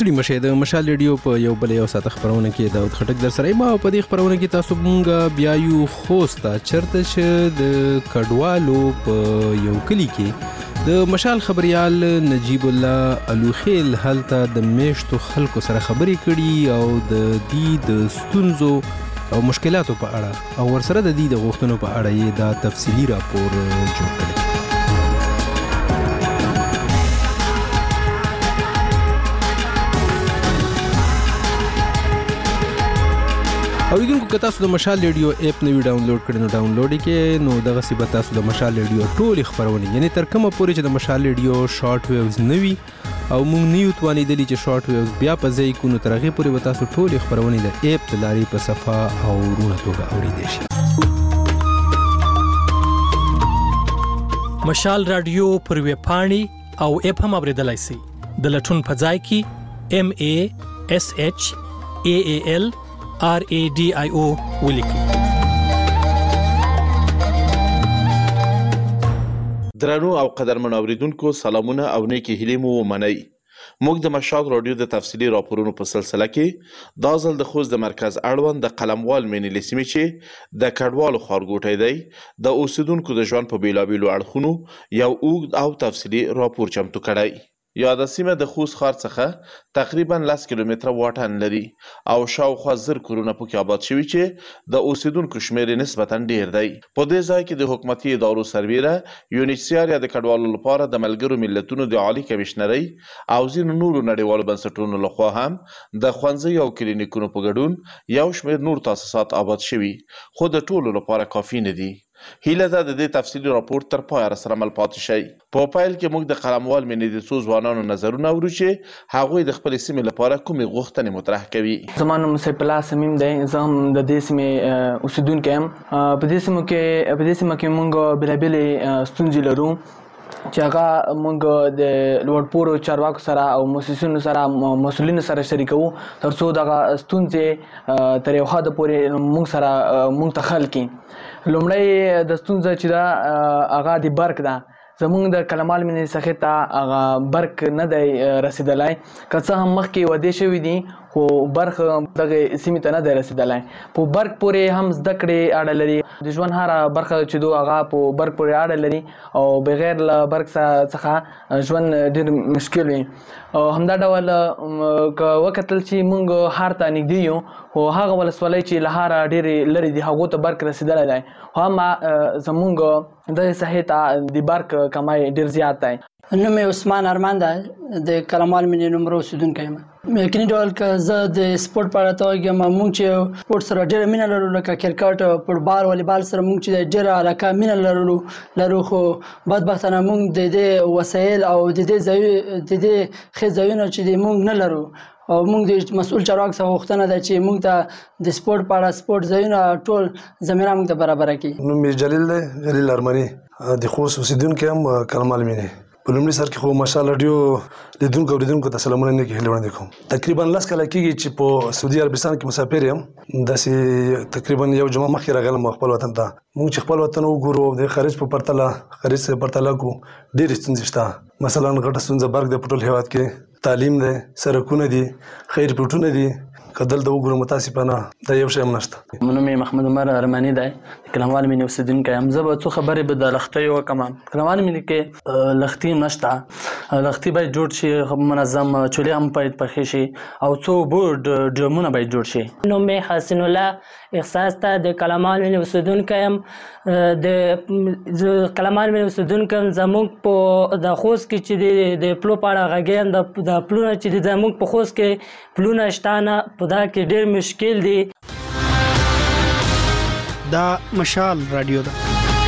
ستړي مشه د مشال ریډیو په یو بل یو ساعت خبرونه کې داود خټک در سره ما په دې خبرونه کې تاسو مونږ بیا یو خوستا چرته شه د کډوالو په یو کلی کې د مشال خبريال نجیب الله الوخیل هلته د میشتو خلکو سره خبرې کړي او د دې د ستونزو او مشکلاتو په اړه او ورسره د دې د غوښتنو په اړه یې دا تفصیلی راپور جوړ کړی. او یګونکو که تاسو د مشال ریډیو اپ نوی ډاونلوډ کړئ نو ډاونلوډ یې نو دغه سی به تاسو د مشال ریډیو ټول خبرونه یعنی تر کومه پورې چې د مشال ریډیو شارټ ویوز نوي او موږ نیو توانیدلی چې شارټ ویوز بیا په ځای کو نو ترغه پورې به تاسو ټول خبرونه د اپ تلاري په صفه او رونه توګه اوریدئ شي. مشال رادیو پر ویب پاڼې او اپ هم اوریدلای شئ د لټون په ځای کې MASHAAL RADIO ولیکئ. درنو او قدرمن اوریدونکو سلامونه او نیکی هیلې مو ومنئ. موږ د مشال رادیو د تفصیلی راپورونو په سلسله کې دا ځل د خوست د مرکز اړوند د قلموال مینی لسیمې چې د کډوالو ښارګوټی دی د اوسیدونکو د ژوند په بیلابیلو اړخونو یو اوږد او تفصیلی راپور چمتو کړی. یا د سیمه د خوست ښار څخه تقریبا 10 کیلومتره واټن لري او شاوخوا 1000 کورونه پکې آباد شوي چې د اوسیدونکو شمیر نسبتا ډیر دی. په دې ځای کې د حکومتي ادارو سرویره یونیسیار یا د کډوالو لپاره د ملګرو ملتونو د عالی کمشنري او ځینو نورو نړیوالو بنسټونو لخوا هم د ښوونځیو او کلینیکونو په ګډون یو شمیر نور تاسیسات آباد شوي خو د ټولو لپاره کافي نه دي. هیله ده د دې تفصیلی راپور تر پایه سره مل پاتې شي. په پیل کې موږ د قلموال مینې د څو ځوانانو نظرونه اورو چې هغوی د خپل سیمې لپاره کومې غوښتنې مطرح کوي. زما نوم سیف الله صمیم دی. زه هم د دې سیمې اوسیدونکی یم. په دې سیمه کې موږ بېلابېلې ستونزې لرو چې هغه موږ د لوړپوړو چارواکو سره او مؤسسینو سره مسؤلینو سره شریکوو تر څو دغه ستونزې تر یو حده پورې موږ ته حل کړي. لومړی د ستونزه چې دا هغه د برق ده. زمونږ د کلمال مینې څخه ته هغه برق نه دی رسیدلی. که څه هم مخکې ودې شوي دي خو برق دغه سیمې ته نه دی رسیدلی. په برق پورې هم زده کړې اړه لري. د ژوند هره برخه چې دو هغه په برق پورې اړه لري او بغیر له برق څخه ژوند ډېر مشکل وي. او همدا ډول که وکتل چې موږ ښار ته نږدې یو خو هغه ولسوالۍ چې له ښاره ډېرې لرې دي هغو ته برق رسیدلی دی خو هم زموږ دغې ساحې ته د برق کمی ډېر زیات دی. نوم یې عثمان ارمان دی د کلمال مینې نومره اوسیدونکی یم. یقیني ډول که زه د سپورټ په اړه ته وږیم موږ چې سپورټ سره ډېره مینه لرو لکه کرکټ فوټبال والیبال سره موږ چې ډېره علاقه مینه لرو خو بدبختانه موږ د دې وسایل او د دې ښه ځایونه چې دی موږ نه لرو او موږ د مسؤل چارواکو څخه غوښتنه ده چې موږ ته د سپورټ په اړه سپورټ ځایونه ټول زمینه موږ ته برابره کړي. نوم یې جلیل دی جلیل ارمني د خوست اوسیدونکی یم کلمال مینې. په لومړي سر کې خو مشال رادیو لیدونکو اوریدونکو ته سلامونه نیکې هیلې وړاندې کوم. تقریبا 10 کاله کېږي چې په سعودي عربستان کې مسافر یم. داسې تقریبا یو جمعه مخکې راغلم خپل وطن ته. موږ چې خپل وطن وګورو د خارج په پرتله کو ډېرې ستونزې شته. مثلا غټه ستونزه برق دی په ټول هېواد کې، تعلیم دی، سړکونه دي، خیر پټونه دي. که دلته وګورو متاسفانه دا یو شی هم نشته. نوم یې محمد عمر ارمني دی د کلموال مینې اوسیدونکی یم. زه به څو خبرې به د لښتیو وکړم. کلموال مینې کې لښتي هم نشته. لښتي باید جوړ شي، منظم چولې هم باید پخې شي او څو اوبو ډرمونه باید جوړ شي. نوم مې حسن الله احساس ته د کلموال مینې اوسیدونکی یم. د کلموال مینې اوسیدونکی یم. زموږ په د خوست کې چې د پلو په اړه غږیم د پلونه چې د زموږ په خوست کې پلونه شته نه په دا کې ډېر مشکل دی. دا مشال رادیو ده.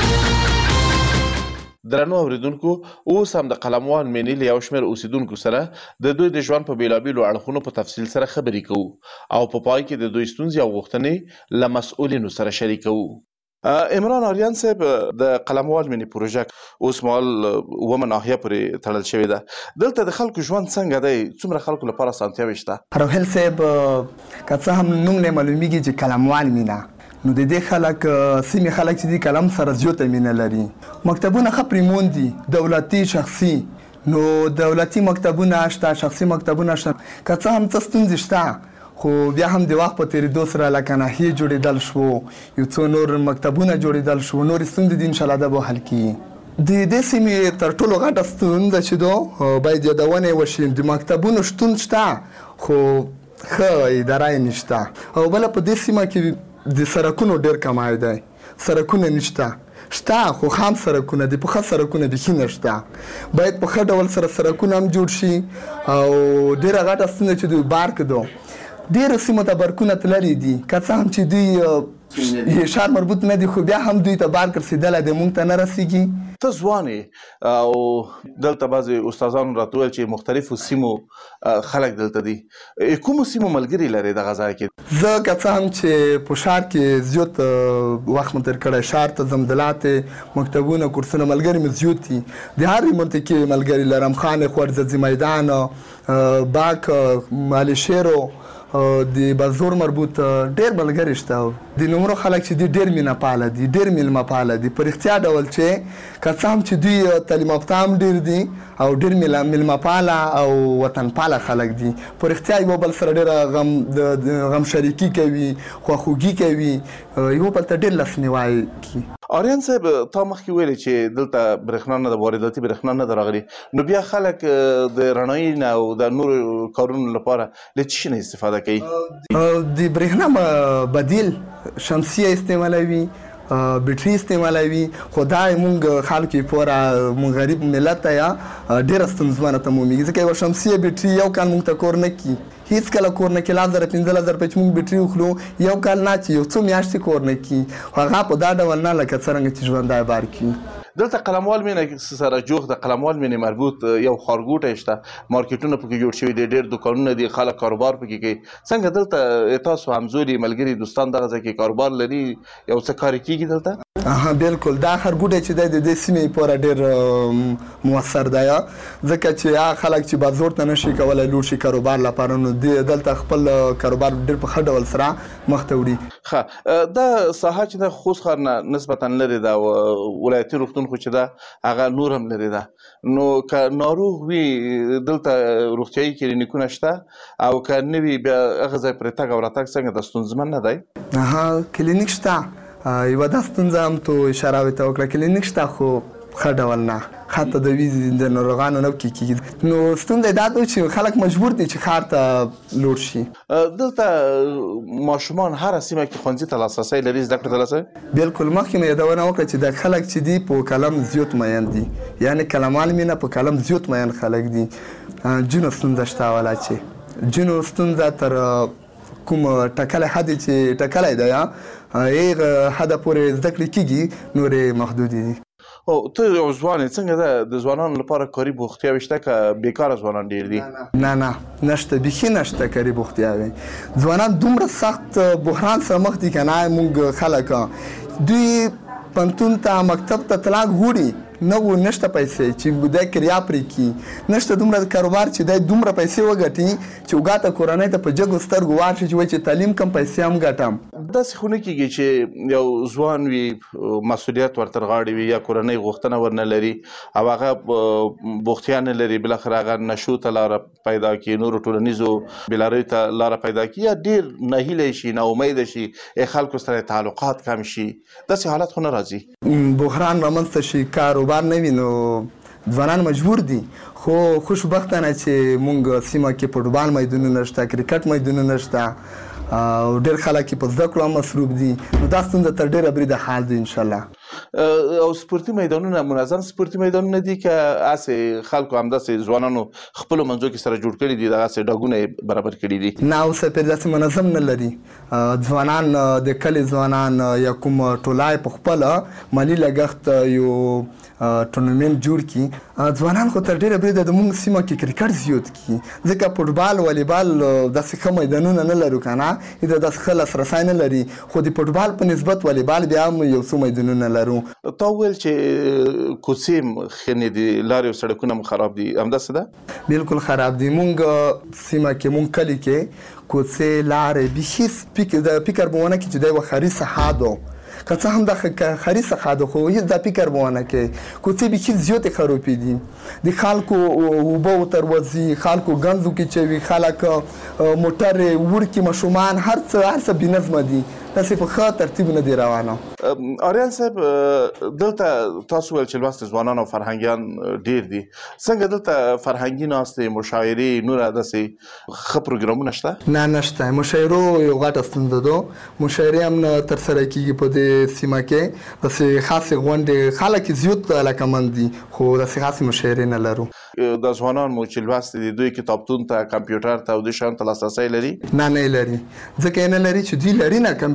درنو اوریدونکو اوس هم د قلموال مینې له یو شمېر اوسیدونکو سره د دوی د ژوند په بیلابیلو اړخونو په تفصیل سره خبرې کوو او په پای کې د دوی ستونزې او غوښتنې له مسؤلینو سره شریکوو. عمران آریان صاحب د قلموال مینې پروژه اوس مهال اومه ناحیه پورې تړل شوې ده. دلته د خلکو ژوند څنګه دی؟ څومره خلکو لپاره اسانتیاوې شته؟ روهیل صاحب که څه هم نوم نه معلومیږي چې قلموال مینه نو د دې خلک سیمې خلک چې دي قلم سره زیاته مینه لري. مکتبونه ښه پریمون دي، دولتي شخصي نو دولتي مکتبونه شته، شخصي مکتبونه شته، که څه هم څه ستونزې شته خو بیا هم د وخت په تېرېدو سره لکه ناحیې جوړېدل شو، یو څو نور مکتبونه جوړېدل شو، نورې ستونزې دي انشاءالله دا به حل کېږي. د دې سیمې تر ټولو غټه ستونزه چې ده باید یادونه یې وشي، د مکتبونو شتون شته خو ښه اداره یې نشته. او بله په دې سیمه کې د سړکونو ډېر کمای دی، سړکونه نشته، شته خو خام سړکونه دي، پخه سړکونه بیخي نشته. باید په ښه ډول سره سړکونه هم جوړ شي. او ډېره غټه ستونزه چې دوی بارک ده، ډېرو سیمو ته برکونه تللي دي، که څه هم چې دوی ښار مربوط نه دي خو بیا هم دوی ته بارک رسېدلی دی، موږ ته نه رسېږي. ته ځوان او دلته بعضې استادانو راته وویل چې مختلفو سیمو خلک دلته دي، کومو سیمو ملګري لرې دغه ځای کې؟ زه که څه هم چې په ښار کې زیات وخت مې تېر کړی، ښار ته ځم، د لاندې مکتبونه کورسونه ملګري مې زیات دي، د هرې منطقې ملګري لرم، خان خوارزدزي میدان، باک، مالیشیرو، د بازور مربوط ډېر ملګري شته. د نومرو خلک چې دي ډېر مینه پاله دي، ډېر میلمه پاله دي، په رښتیا ډول چې که څه هم چې دوی تعلیم یافته هم ډېر دي او ډېر میلمه پاله او وطن پاله خلک دي. په رښتیا یو بل سره ډېره غم شریکي کوي، خواخوږي کوي، یو بل ته ډېر لاسنیوی کوي. آریان صاحب، تا مخکې ویلې چې دلته برېښنا نه ده، وارداتي برېښنا نه ده راغلې، نو بیا خلک د رڼایي نه او د نورو کارونو لپاره له څه شي نه استفاده کوي؟ د برېښنا بدیل شمسیه استعمالوي، بیټري استعمالوي، خو دا مونږ خلکو پوره مونږ غریب ملت ته یا ډېره ستونزمنه تمومیږي، ځکه یوه شمسیه بیټري یو کال مونږ ته کور نه کي، هیڅ کله کور نه کي. 10,000 15,000 روپۍ چې مونږ بیټري وخلو یو کال نه چې یو څو میاشتې کور نه کي، خو هغه په دا ډول نه لکه څرنګه چې ژوندی بار کي. دلته قلموال مینه سره جوخ د قلموال مینې مربوط یو ښارګوټی شته، مارکیټونه پکې جوړ شوي دي، ډېر دوکانونه دي، خلک کاروبار پکې کوي. څنګه دلته تاسو همزولي ملګري دوستان دغه ځای کې کاروبار لري، یو څه کار کېږي دلته؟ بالکل، دا ښارګوټی چې دی د دې سیمې پوره ډېر مؤثر دی، ځکه چې هغه خلک چې بازار ته نشي کولی لوړ شي کاروبار لپاره، نو دلته خپل کاروبار ډېر په ښه ډول سره مخ ته وړي. ښه، دا ساحه چې د خوست ښار نه نسبتا لرې ده، ولایتي روغتون خو چې ده هغه نور هم لرې ده، نو که ناروغ وي دلته روغتیایي کلینیکونه شته، او که نه وي بیا هغه ځای پرې تګ او راتګ څنګه ده، ستونزمن نه دی؟ کلینیک شته، یوه دا ستونزه هم تو اشاره ورته وکړه، کلینیک شته خو ښه ډول نه، حتی د ویزې د ناروغانو نه کېږي. نو ستونزه دا ده چې خلک مجبور دي چې ښار ته لوړ شي. دلته ماشومان هره سیمه کې ښوونځي ته لاسرسی لري، زده کړو ته لاسرسی؟ بالکل، مخکې مې یادونه وکړه چې دا خلک چې دي په کلم زیات مین دي، یعنې کلمال مینه په کلم زیات مین خلک دي. جنو ستونزه شته، ولا چې جنو ستونزه تر کوم ټاکلی حد چې ټاکلی دی هغه حده پورې زده کړې کېږي، نورې محدودې دي. او ته یو ځوان یې، څنګه ده د ځوانانو لپاره کاري بوختیاوې شته که بېکاره ځوانان ډېر دي؟ نه نشته، بیخي نشته کاري بوختیاوې. ځوانان دومره سخت بحران سره مخ دي که نه، موږ خلک دوی پوهنتون ته مکتب ته طلاق غواړي، نشته پیسې چې دی کریا پرې کړي، نشته دومره کاروبار چې دی دومره پیسې وګټي چې وګاته کورنۍ ته په جګو سترګو وار شي چې وایي چې تعلیم کم پیسې هم ګټم. داسې خو نه کېږي چې یو ځوان وي، مسؤلیت ورته غاړې وي، یا کورنۍ غوښتنه ورنه لري او هغه بوختیا نه لري، بالاخره هغه نشو ته لاره پیدا کړي، نورو ټولنیزو بېلاریو ته لاره پیدا کړي، یا ډېر نهیلی شي، ناامیده شي، خلکو سره تعلقات کم شي، داسې حالت خو نه راځي؟ بحران رامنځته شي، کاروبار نه وي، نو ځوانان مجبور دي. خو خوشبختانه چې موږ سیمه کې فوټبال میدانونه شته، کرکټ میدانونه شته، او ډېر خلک په زده کړو مصروف دي، نو دا ستونزه تر ډېره بریده حال دی انشاءالله. او سپورتي میدانونه منظم سپورتي میدانونه دي که هسې خلکو همداسې ځوانانو خپلو منځو کې سره جوړ کړي دي، دغسې ډاګونه یې برابر کړي دي؟ نه، اوسه پرې داسې منظم نه لري. ځوانان د کلي ځوانان یا کوم ټوله یې په خپله مالي لګښت یو ټورنمنټ جوړ کړي. ځوانان خو تر ډېره بریده د موږ سیمه کې کرکټ زیات کړي، ځکه فوټبال والیبال داسې ښه میدانونه نه لرو که نه، داسې ښه لاسرسی نه لري، خو د فوټبال په نسبت والیبال بیا هم یو څو میدانونه لرو. تا وویل چې کوڅې هم ښه نه دي، لارې او سړکونه هم خراب دي، همداسې ده؟ بالکل خراب دي. موږ سیمه کې، موږ کلي کې کوڅې، لارې بیخي د فکر به ونه کړي چې دا یوه ښاري ساحه ده، که څه هم د خري څخه د خو هیڅ د فکر بونه کې کوڅې به چې زیات خرابې دي د خلکو وبو تروزی خلکو غنځو کې چوي خلک موټر ورکی مشومان هر څه بنظم دي تاسو په خاطر ترتیب نه دی روانه. آریان صاحب دلته تاسو ول چې لوست ځوانان او فرهنګیان ډیر دي څنګه دلته فرهنګي ناستې مشاعرې نور داسې ښه پروګرامونه شته؟ نه نشته. مشاعرو یو غټه ستونزه ده. مشاعرې هم ترسره کیږي په دې سیمه کې داسې خاصې غونډې خلک زیات علاقمند دي خو داسې خاصې مشاعرې نه لرو. د ځوانان مو چې لوست دي دوی کتابتون ته کمپیوټر ته او د شان ته لاسرسی لري؟ نه لري ځکه نه لري چې دوی لري نه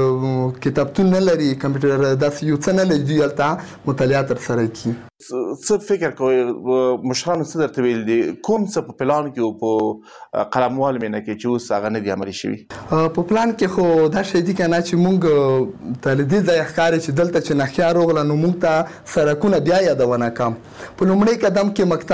کتابتون نه لري کمپیوټر داسې یو څه نه لري دوی هلته مطالعه ترسره کوي. څه فکر کوئ مشرانو څه درته ویل دي کوم څه په پلان کې او په قلموال مینه کې چې اوس هغه نه دي عملي شوي؟ په پلان کې خو دا شی دي که نه چې موږ ته له دې ځایه ښکاري چې دلته چې نښیا راغله نو موږ ته سړکونه بیا یادونه کړم. په لومړي قدم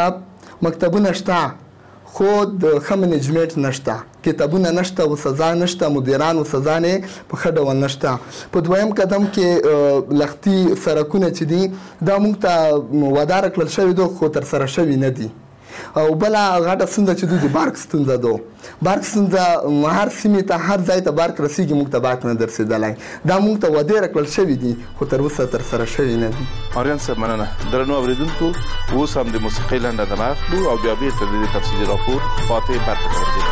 کې مکتبونه شته خو د ښه منیجمنټ نشته کتابونه نشته او سزا نشته مدیران او سزا نه په ښه ډول نشته. په دویم قدم کې لختي سړکونه چې دي دا موږ ته وعده راکړل شوي دي خو ترسره شوي نه دي. او بله غټه ستونزه چې دوی د بارک ستونزه ده. بارک ستونزه هر سیمې ته هر ځای ته بارک رسیږي موږ ته بارک نه درسېدلی دا موږ ته وعدې راکړل شوي دي خو تر اوسه ترسره شوي نه دي. آریان صاحب مننه. درنو اورېدونکو اوس هم د موسیقۍ لنډه دمه اخلو او بیا بېرته د دې تفصیلي راپور فاتح برخې ته ورځو.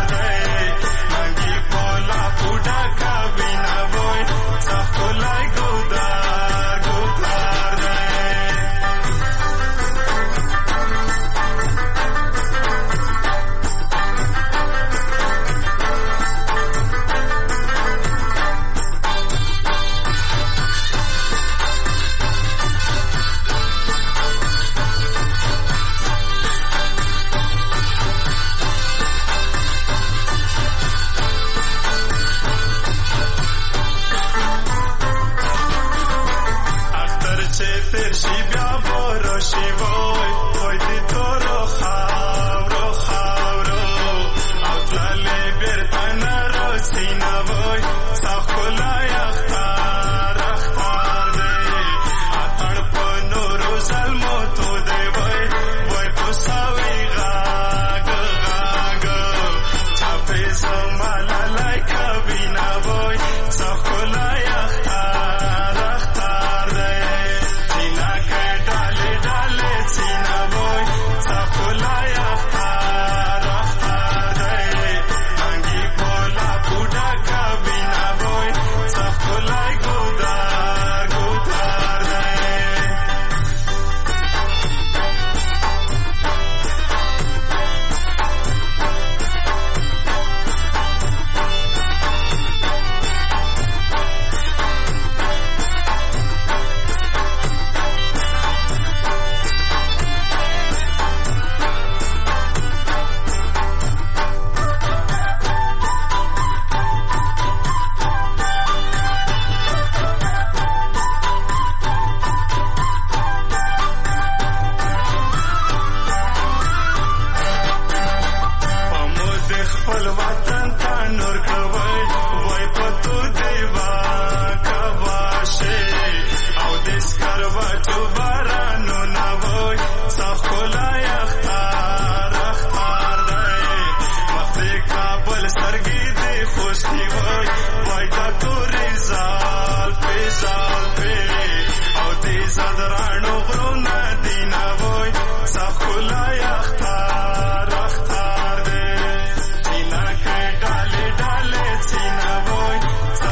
Like go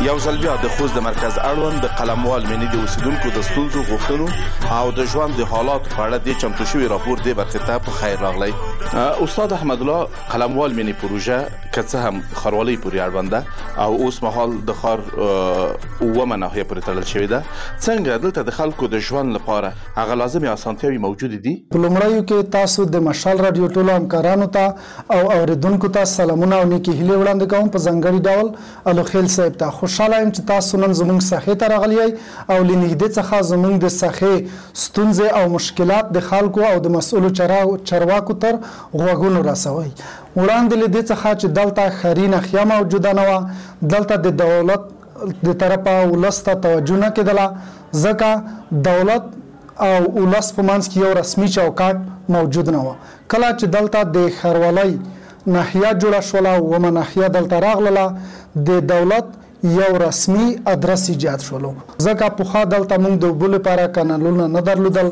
یو ځل بیا د خوست د مرکز اړوند د قلموال مینې د اوسیدونکو د ستونزو غوښتنو او د ژوند د حالاتو په اړه د چمتو شوي راپور دې برخې ته په خیر راغلی. استاد احمد الله، قلموال مینې پروژه که څه هم ښاروالۍ پورې اړوند ده او اوس مهال د ښار اوومه ناحیه پورې تړل شوې ده، څنګه دلته د خلکو د ژوند لپاره هغه لازمې اسانتیاوې موجودې دي؟ په لومړیو کې تاسو د مشال رادیو ټولو همکارانو ته او اوریدونکو ته سلامونه او نیکې هیلې وړاندې کوم. په ځانګړي ډول الوخیل صاحب ته خوشحاله یم چې تاسو نن زموږ ساحې ته راغلی یئ او له نږدې څخه زموږ د ساحې ستونزې او مشکلات د خلکو او د مسؤلو چارواکو تر غوږونو رسوئ. وړاندې له دې څخه چې دلته ښاري ناحیه موجوده نه وه، دلته د دولت د طرفه ولس ته توجه نه کېدله، ځکه دولت او ولس په منځ کې یو رسمي چوکاټ موجود نه وه. کله چې دلته د ښاروالۍ ناحیه جوړه شوله، اوومه ناحیه دلته راغله، د دولت یو رسمي ادرس ایجاد شولو. ځکه پخوا دلته موږ د اوبو لپاره کانالونه نه درلودل،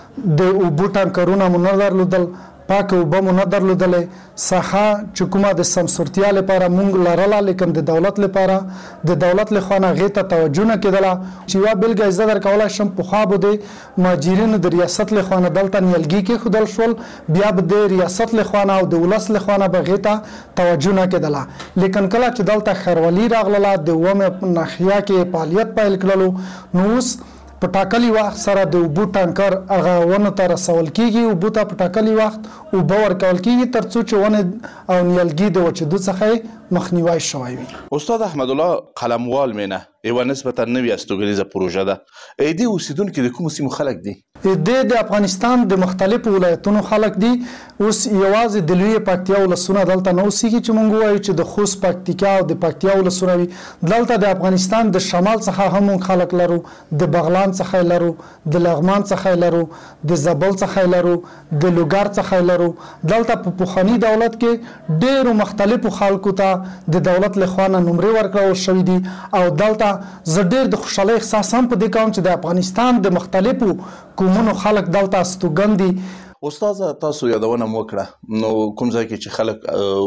د اوبو ټانکرونه مو نه درلودل، پاکه اوبه مو نه درلودلې، ساحه چې کومه د سمسورتیا لپاره موږ لرله، لیکن د دولت لپاره د دولت لخوا نه هغې ته توجه نه کېدله. چې یوه بېلګه زه درکولی شم، پخوا به د مهاجرینو د ریاست لخوا نه دلته نیالګي کېښودل شول، بیا به د ریاست لخوا نه او د ولس لخوا نه به هغې ته توجه نه کېدله. لیکن کله چې دلته ښاروالي راغله، د اوومې ناحیه کې فعالیت پیل کړلو، نو اوس په ټاکلي وخت سره د اوبو ټانکر هغه ونو ته رسول کېږي، اوبو ته په ټاکلي وخت اوبه ورکول کېږي تر څو چې ونې او نیالګي د وچېدو څخه مخنیوی شوی وي. استاد احمد الله، قلموال مینه یوه نسبتا نوې استوګنیزه پروژه ده. دې اوسیدونکي د کومو سیمو خلک دي؟ د افغانستان د مختلفو ولایتونو خلک دي. اوس یوازې د لویې پکتیا ولسونه دلته نه اوسېږي چې موږ ووایو چې د خوست پکتیکا او د پکتیا ولسونه وي. دلته د افغانستان د شمال څخه هم موږ خلک لرو، د بغلان څخه لرو، د لغمان څخه لرو، د زابل څخه لرو، د لوګر څخه لرو. دلته په پخواني دولت کې ډېرو مختلفو خلکو ته د دولت لخوا نه نمرې ورکړل شوي دي او دلته زه ډېر د خوشحالۍ احساس هم په دې کوم چې د افغانستان د مختلفو قومونو خلک دلته استوګن دي. استاذه، تاسو یادونه مو وکړه، نو کوم ځای کې چې خلک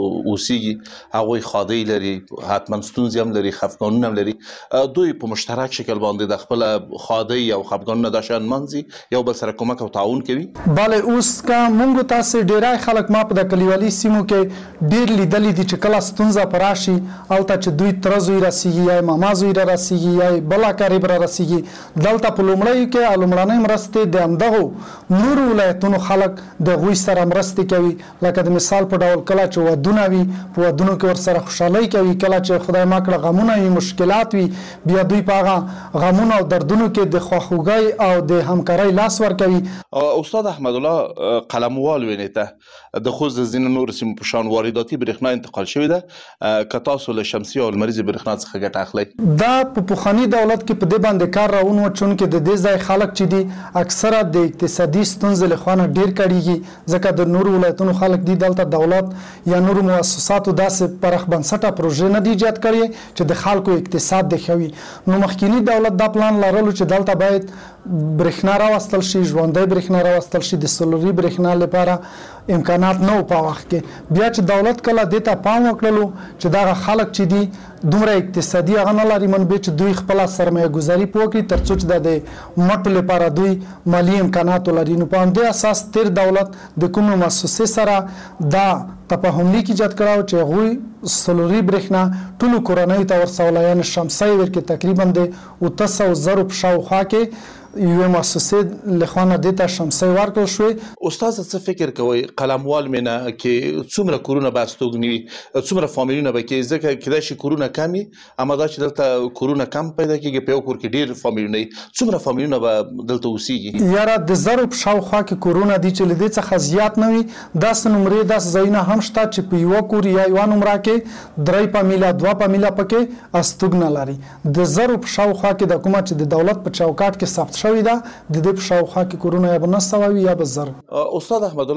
اوسېږي هغوی ښادۍ لري، حتما ستونزې هم لري، خفګانونه هم لري، دوی په مشترک شکل باندې د خپله ښادۍ او خفګانونه دا شیان منځي، یو بل سره کومک او تعاون کوي. بله، اوس که موږ تاسې ډېری خلک ما په د کلیوالي سیمو کې ډېر لیدلي دي چې کله ستونزه په راشي هلته چې دوی تره زوی رسېږي یا ماما زوی را رسېږي یا بل اقارب را رسېږي، دلته په لومړیو کې لومړنۍ مرستې د همدغو نورو ولایتونو خلک د هغوی سره مرستې کوي. لکه د مثال په ډول کله چې ودونه وي، په ودونو کې ورسره خوشحالۍ کوي، کله چې خدای ما کړه غمونه وي، مشکلات وي، بیا دوی په هغه غمونو او دردونو کې د خواخوږۍ او د همکارۍ لاس ورکوي. استاد احمد الله، قلموال وینې ته د خوست د ځینو نورو سیمو په شان وارداتي برېښنا انتقال شوې ده، که تاسو له شمسي او لمریزې برېښنا څخه ګټه اخلئ؟ دا په پخواني دولت کې په دې باندې کار راونو، چونکې د دې ځای خلک چې دي اکثره د اقتصادي ستونزې له خوا نه ډېر کړيږي، ځکه د نورو ولایتونو خلک دي دلته دولت یا نورو مؤسساتو داسې پرخ بنسټه پروژې نه دي ایجاد کړي چې د خلکو اقتصاد د ښه وي. نو مخکینی دولت دا پلان لرلو چې دلته باید برېښنا راوستل شي، ژوندۍ برېښنا راوستل شي، د سولري برېښنا لپاره امکانات نه و په وخت کې. بیا چې دولت کله دې ته پام وکړلو چې دغه خلک چې دي دومره اقتصادي هغه نه لري منبع چې دوی خپله سرمایه گذاري وکړي تر څو چې د مټو لپاره دوی مالي امکانات ولري. نو په همدې اساس تیر دولت د کومو مؤسسې سره دا تفاهم لیک ایجاد کړی چې هغوی سولري برېښنا ټولو کورنیو ته ورسوله، یعنې شمسی ورکې تقریبا د 800,000 په شاوخوا کې یوې مؤسسې لخوا نه دې ته شمسی ورکړل شوې. استاذه، څه فکر کوئ قلموال مینه کې څومره کورونه به استوګني وي، څومره فامیلونه به کې؟ ځکه کېدای شي کورونه کم وي، اما دا چې دلته کورونه کم پیدا کېږي، په یو کور کې ډېر فامیلونه وي، څومره فامیلونه به دلته اوسېږي؟ یاره د 1000 په شاوخوا کې کورونه دي چې له دې څخه زیات نه وي. داسې نمرې داسې ځایونه هم شته چې په یوه کور یا یوه نمره کې 3 فامیله 2 فامیله پکې استوګنه لري. د 1000 په شاوخوا کې د کومه چې د دولت په چوکاټ کې ثبت شوی ده، د دې په شاوخوا کې کورونه یا به 900 وي یا به 1000. استاد احمد الله،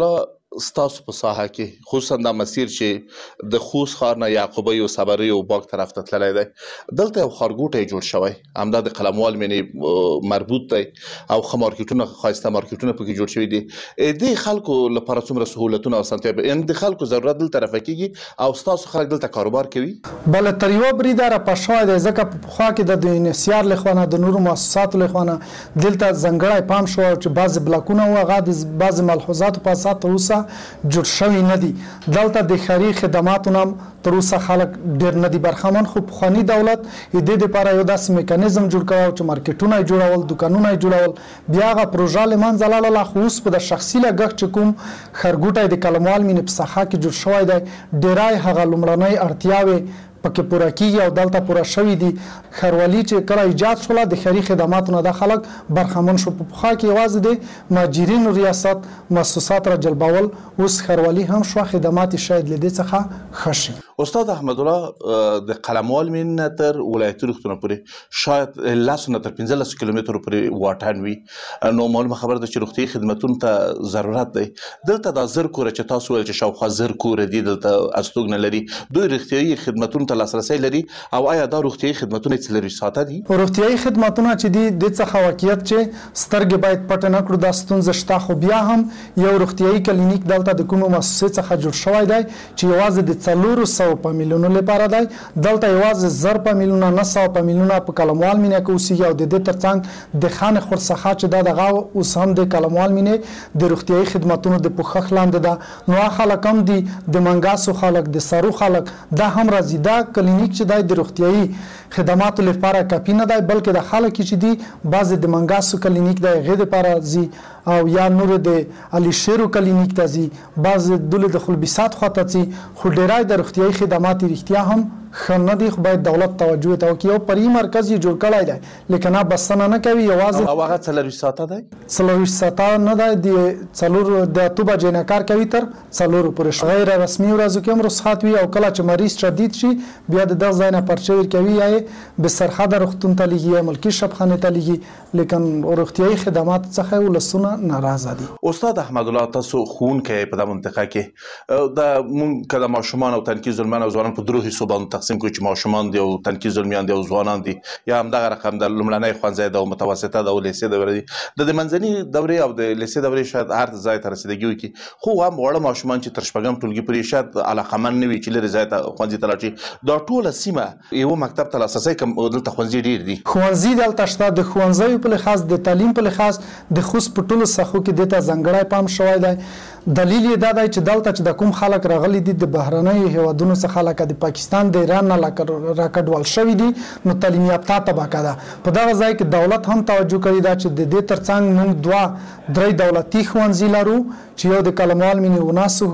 ستاسو په ساحه کې خصوصا دا مسیر چې د خوست ښار نه یعقوبی او صبري او باغ طرف ته تللی دی دلته یو ښارګوټی جوړ شوی همدا د قلموال مینې مربوط دی او ښه مارکیټونه ښایسته مارکیټونه پکې جوړ شوي دي دې خلکو لپاره څومره سهولتونه او اسانتیا یعنې د خلکو ضرورت دلته رفع کېږي او ستاسو خلک دلته کاروبار کوي بله تر یوه بریده رفع شوی دی ځکه په پخوا کې د انحصار له خوا نه د نورو مؤسساتو له خوا نه دلته ځانګړی پام شو چې بعضې بلاکونه وو هغه د بعضې ملحوظاتو په اساس تر اوسه جوړ شوي نه دي دلته د ښاري خدماتو نه تر اوسه خلک ډېر نه دي برخمن خو پخواني دولت د دې دپاره یو داسې میکانیزم جوړ کړی چې مارکیټونه یې جوړول دوکانونه یې جوړول بیا هغه پروژه له منځه لاړله خو اوس په د شخصي لګښت چې کوم ښارګوټی د قلموال مینې په ساحه کې جوړ شوی دی ډېری هغه لومړنۍ اړتیاوې پکې پوره کیږي او دلته پوره شوي دي ښاروالي چې کله ایجاد شوله د ښاري خدماتو نه دا خلک برخمن شو په پخوا کې یوازې د مهاجرینو ریاست مؤسسات را جلبول اوس ښاروالي هم شوه خدمات شاید له دې څخه ښه شي استاد احمد الله د قلموال مین نه تر ولایتي روغتونه پورې شاید 10 نه تر 15 کیلومترو پورې واټن وي نو معلومه خبره ده چې روغتیایي خدمتونو ته ضرورت دی دلته دا زر کوره چې تاسو ویل چې شاوخوا زر کوره دي دلته استوګ نه لري دوی روغتیایي خدمتونو ته لاسرسی لري او آیا دا روغتیایي خدمتونه څلورویشت ساعته دي روغتیایي خدمتونه چې دي د څخه واقعیت چې سترګې باید پټ نه کړو دا ستونزه شته خو بیا هم یو روغتیایي کلینیک دلته د کومو مؤسسې څخه جوړ شوی دی چې یوازې د 400 په میلیونو لپاره دی دلته یوازې 1000 په میلیونه 900 په میلیونه په قلموال مینه کې اوسېږي او د دې ترڅنګ د خان خورڅخه چې دا دغه اوس هم د قلموال مینه د روغتیایي خدمتونو د پوښښ لاندې ده نو خلک هم دي د منګاسو خلک د سارو خلک دا هم راځي دا کلینیک چې دی د روغتیایي خدماتو لپاره کافي نه دی بلکې د خلک چې دي بعضې د منګاسو کلینیک دی هغې دپاره ځي او یا نور د علي شیرو کلینیک ته ځي بعضې دولې د خلبیسات خواته ځي خو ډیری د روغتیایي خدمات رښتیا هم ښه نه دي خو باید دولت توجه ته وکړي یو فرعي مرکز یې جوړ کړی دی لیکن بسنه نه کوي یوازې او هغه 4 ساعته دی 4 ساعته نه دی د 4 د 2 بجې نه کار کوي تر 4 پورې غیر رسمي ورځو کې هم رخصت وي او کله چې مریض شدید شي بیا د دغه ځای نه پرچه ورکوي یا به سرحده روغتون ته لیږي یا ملکي شبخانې ته لیږي لیکن روغتیایي خدمات څخه ولسونه ناراضه دي استاد احمد الله تاسو ښوونکی په دغه منطقه کې د مونږ که د ماشومان او تنکي ظلمان او ځوانان په 3 حصو باندې تقسیم کړو چې ماشومان دي او تنکي ظلمیان دي او ځوانان دي یا همدغه رقم د لومړنۍ ښوونځی ده او متوسطه ده او لیسې دوره دي د منځني دورې او د لیسې دورې شاید هر ځای ته رسیدګي وکړي خو هم واړه ماشومان چې تر شپږم ټولګي پورې شاید علاقمند نه وي چې لرې ځای ته ښوونځي ته لاړ شي دا ټوله سیمه یوه مکتب ته لاسرسی کوم دلته ښوونځي ډېر دي ښوونځي دلته شته د ښوونځیو په لحاظ د تعلیم په لحاظ د خوست په ټولو ساحو کې دې ته ځانګړی پام شوی دی دلیل یې دا دی چې دلته چې د کوم خلک راغلي دي د بهرنیو هیوادونو څخه لکه د پاکستان د ایران نه راکډوال شوي دي نو تعلیم یافته طبقه ده په دغه ځای کې دولت هم توجه کړې ده چې د دې ترڅنګ موږ 2-3 دولتي ښوونځي لرو چې یو د قلموال مینې وناسو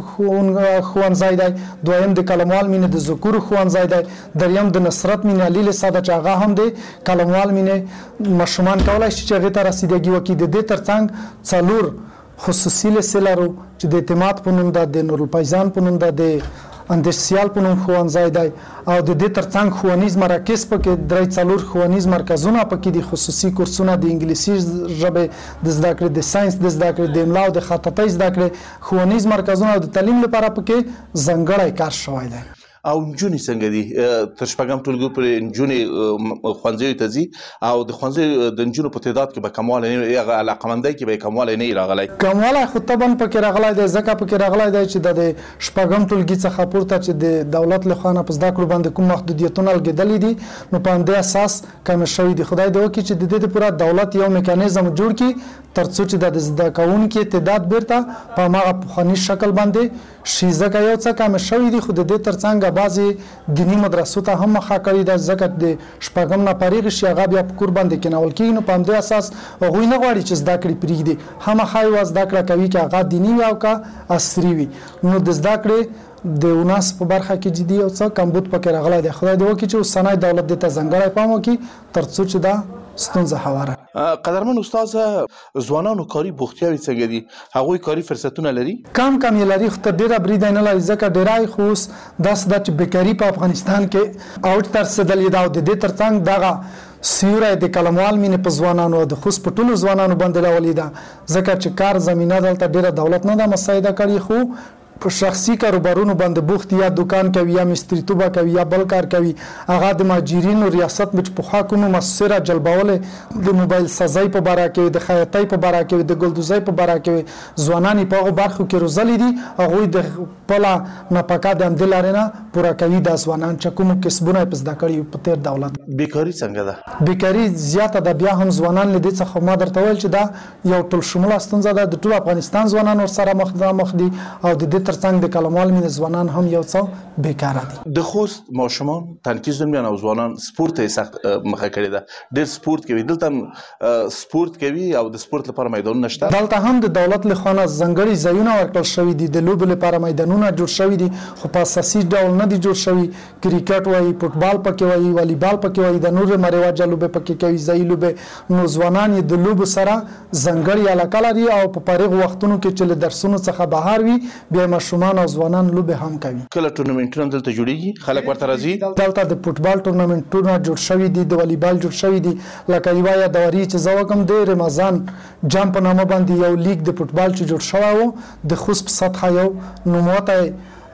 ښوونځی دی دویم د قلموال مینې د ذکورو ښوونځی دی دریم د نصرت مینې علي لساده چې هغه هم د قلموال مینې ماشومان کولی شي چې هغې ته رسیدګي وکړي د دې ترڅنګ 4 خصوصي لیسې لرو چې د اعتماد په نوم ده د نورالفیضان په نوم ده د اندرسیال په نوم ښوونځی دی او د دې ترڅنګ ښوونیز مراکز پکې 3-4 ښوونیز مرکزونه پکې دي خصوصي کورسونه د انګلیسي ژبې د زده کړې د ساینس د زده کړې د املا او د خطاطۍ زده کړې ښوونیز مرکزونه او د تعلیم لپاره پکې ځانګړی کار شوی دی او نجونې څنګه دي تر شپږم ټولګي پورې نجونې ښوونځیو ته ځي او د ښوونځیو د نجونو په تعداد کې به کموالی نه هغه علاقمندۍ کې به یې کموالی نه وي راغلی کموالی خو طبعا پکې راغلی دی ځکه پکې راغلی دی چې د شپږم ټولګي څخه پورته چې د دولت له خوا نه په زده کړو باندې کوم محدودیتونه لګېدلي دي نو په همدې اساس کمې شوي دي خدای دې وکړي چې د دې دپاره دولت یو میکانیزم جوړ کړي تر څو چې د زده کوونکي تعداد بیرته په هماغه پخواني شکل باندې شي ځکه یو څه کمې شوي دي خو د دې ترڅنګ بعضې دیني مدرسو ته هم مخه کړې ده ځکه د شپږم نه فارغ شي هغه بیا په کور باندې کینول کېږي نو په همدې اساس هغوی نه غواړي چې زده کړې پرېږدي خامخا یوه زده کړه کوي که هغه دیني وي او که عصري وي نو د زده کړې د وناس په برخه کې جدي یو څه کمبود پکې راغلی دی خدای دې وکړي چې اوسنی دولت دې ته ځانګړی پام وکړي تر څو چې دا ستونزه هواره قدرمن استاد ځوانانو کاري بوختیاوې څنګه دي هغوی کاري فرصتونه لري کم یې لري خو تر ډېره بریده نه لري ځکه ډېری خو اوس داسې ده چې بیکاري په افغانستان کې اوج ته رسېدلې ده او د دې ترڅنګ دغه سیوری د کلموال مینې په ځوانانو او د خوست په ټولو ځوانانو باندې راولي ده ځکه چې کار زمینه دلته ډیره دولت نه ده مساعده کړې خو په شخصي کاروبارونو باندې بوخت یا دکان کوي یا مستریتوبه کوي یا بل کار کوي هغه د ماجرینو ریاست مچ په خاکونو مسره جلبولې د موبایل سازۍ په باره کې د خیاطۍ په باره کې د ګلدوزۍ په باره کې ځوانان په هغه برخو کې روزلې دي هغه د خپل نفقه د امدلارنه پوره کوي د ځوانان چې کوم کسبونه په زده کړی په تیر دولت بیکاری څنګه ده بیکاری زیاته ده بیا هم ځوانان لدې څخه ما درته ویل چې دا یو ټول شموله ستونزه ده د ټول افغانستان ځوانان سره مخ دي او د ترڅنګ د کلموال مینې ځوانان هم یو څه بیکاره دي د خوست ماشومان تنکیز دنیا او ځوانان سپورت یې سخت مخه کړی ده ډېر سپورت کوي دلته سپورت کوي او د سپورت لپاره میدانونه شته دلته هم د دولت له خوا ځانګړي ځایونه ورکړل شوي دي د لوبو لپاره میدانونه جوړ شوي دي خو په اساسي ډول نه دي جوړ شوي کرکټ وایي فوټبال پکې وایي والیبال پکې وایي د نور مریواجه لوبې پکې کوي ځای لوبې نو ځوانان یې د لوبو سره ځانګړي علاقه لري او په فارغ وختونو کې چې له درسونو څخه بهر وي بیا ماشومان او ځوانان لوبې هم کوي کله ټورنمنټونه دلته جوړیږي خلک ورته راځي دلته د فوټبال ټورنمنټونه جوړ شوي دي د والیبال جوړ شوي دي لکه یوه یادوري چې زه وکم د رمضان جام په نامه باندې یو لیګ د فوټبال چې جوړ شوی و د خوست په سطحه یو نوموتی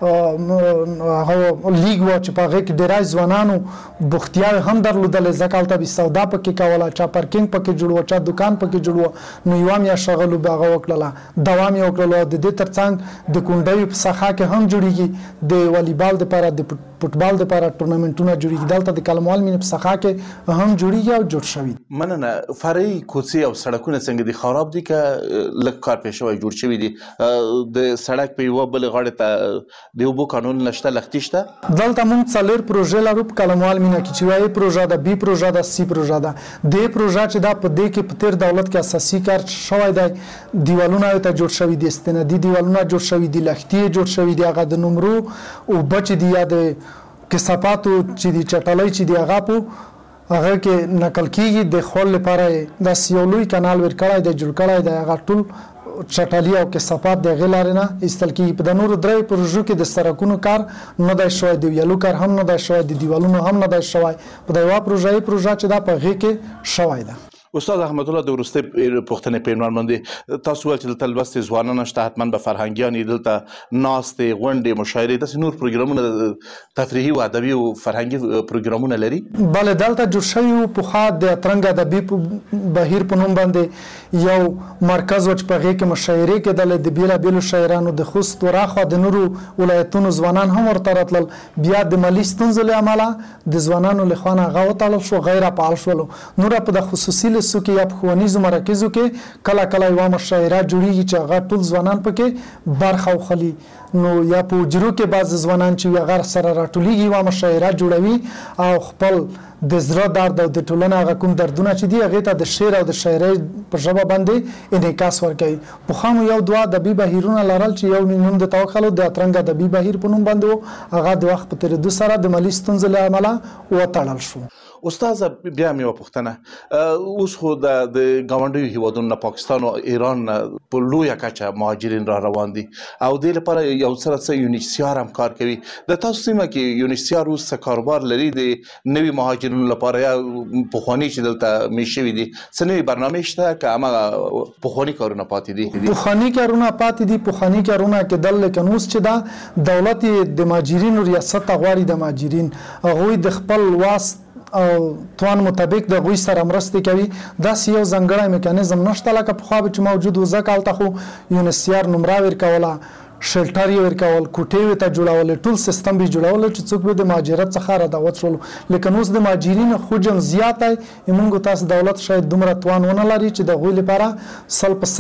هغه لیګ و چې په هغې کې ډېری ځوانانو بوختیاوې هم درلودلې ځکه هلته به سودا پکې کوله چا پارکینګ پکې جوړ و چا دکان پکې جوړ و نو یوه میاشت هغه لوبې هغه وکړله دوام یې وکړلو د دې ترڅنګ د کونډیو په ساحه کې هم جوړیږي د والیبال دپاره د فوټبال دپاره ټورنمنټونه جوړیږي دلته د کلموال مینې په ساحه کې هم جوړیږي او جوړ شوي مننه فرعي کوڅې او سړکونه څنګه دي خراب دي که لږ کار پې شوی جوړ شوي دي د سړک په یوه بلې غاړې ته د اوبو قانون نشته لښتي شته دلته موږ څلور پروژې لرو په کلموال مینه کې چې یوه پروژه ده بي پروژه ده سي پروژه ده دې پروژه چې دا په دې کې په تیر دولت کې اساسي کار شوی دی دیوالونه ته جوړ شوي دي استنادي دیوالونه جوړ شوي دي لښتي جوړ شوي دي هغه د نمرو اوبه چې دي یا د کثافاتو چې دي چټلۍ چې دي هغه په هغه کې نقل کیږي د خول لپاره داسې یو لوی کانال ورکړی دی جوړ کړی دی هغه ټول چټلي او کثافات د هغې لارې نه ایستل کیږي په د نورو درې پروژو کې د سړکونو کار نه دی شوی د ویالو کار هم نه دی شوی د دیوالونو هم نه دی شوی په د یوه پروژه چې دا په هغې کې شوی ده استاد احمد الله د وروستۍ پوښتنې په عنوان باندې تاسو ویل چې دلته لوستې ځوانان شته حتما به فرهنګیان یې دلته ناستې غونډې مشاعرې داسې نور پروګرامونه تفریحي او ادبي او فرهنګي پروګرامونه لري بله دلته جوړ شوي وو پخوا د اترنګ ادبي بهیر په نوم باندې یو مرکز و چې په هغې کې مشاعرې کېدلې د بېلابېلو شاعرانو د خوست وراخوا د نورو ولایتونو ځوانان هم ورته راتلل بیا د مالي ستونزو له امله د ځوانانو له خوا نه هغه وتړل شو غیر فعال شولو نوره په د خصوصي لیسو کې یا په ښوونیزو مراکزو کې کله کله یوه مشاعره جوړیږي چې هغه ټول ځوانان پکې برخه وخلي نو یا په حجرو کې بعض ځوانان چې وي هغه سره راټولیږي یوه مشاعره جوړوي او خپل د زړه درد او د ټولنې هغه کوم دردونه چې دي هغې ته د شعر او د شاعرۍ په ژبه باندې انعکاس ورکوي پخوا مو یو دوه ادبي بهیرونه لرل چې یو نوم درته وښلو د اترنګ ادبي بهیر په نوم باندې و هغه د وخت په تېرېدو سره د مالي ستونزو له امله وتړل شو استاده بیا مې یوه پوښتنه اوس خو د ګاونډیو هیوادونو نه پاکستان او ایران په لویه کچه مهاجرین را روان دي او دې لپاره یو څه یونیسیار هم کار کوي د تاسو سیمه کې یونیسیار اوس څه کاروبار لري د نوي مهاجرینو لپاره یا پخواني چې دلته میش شوي دي څه نوي برنامې شته که هماغه پخواني کارونه پاتې دي پخواني کارونه پاتې دي پخواني کارونه کېدل لیکن اوس چې دا دولت د مهاجرینو ریاست ته غواړي د مهاجرین هغوی د خپل واسط او توان مطابق د هغوی سره مرستې کوي داسې یو ځانګړی میکانیزم نشته لکه پخوا به چې موجود و ځکه هلته خو یونیسیار نمره ورکوله شلټر یې ورکول کوټې یې ته جوړولې ټول سیستم به یې جوړولی چې څوک به د مهاجرت څخه راډاوت شولو لیکن اوس د مهاجرینو حجم زیات دی موږ تاسو دولت شاید دومره توان ونه لري چې د هغوی لپاره سل په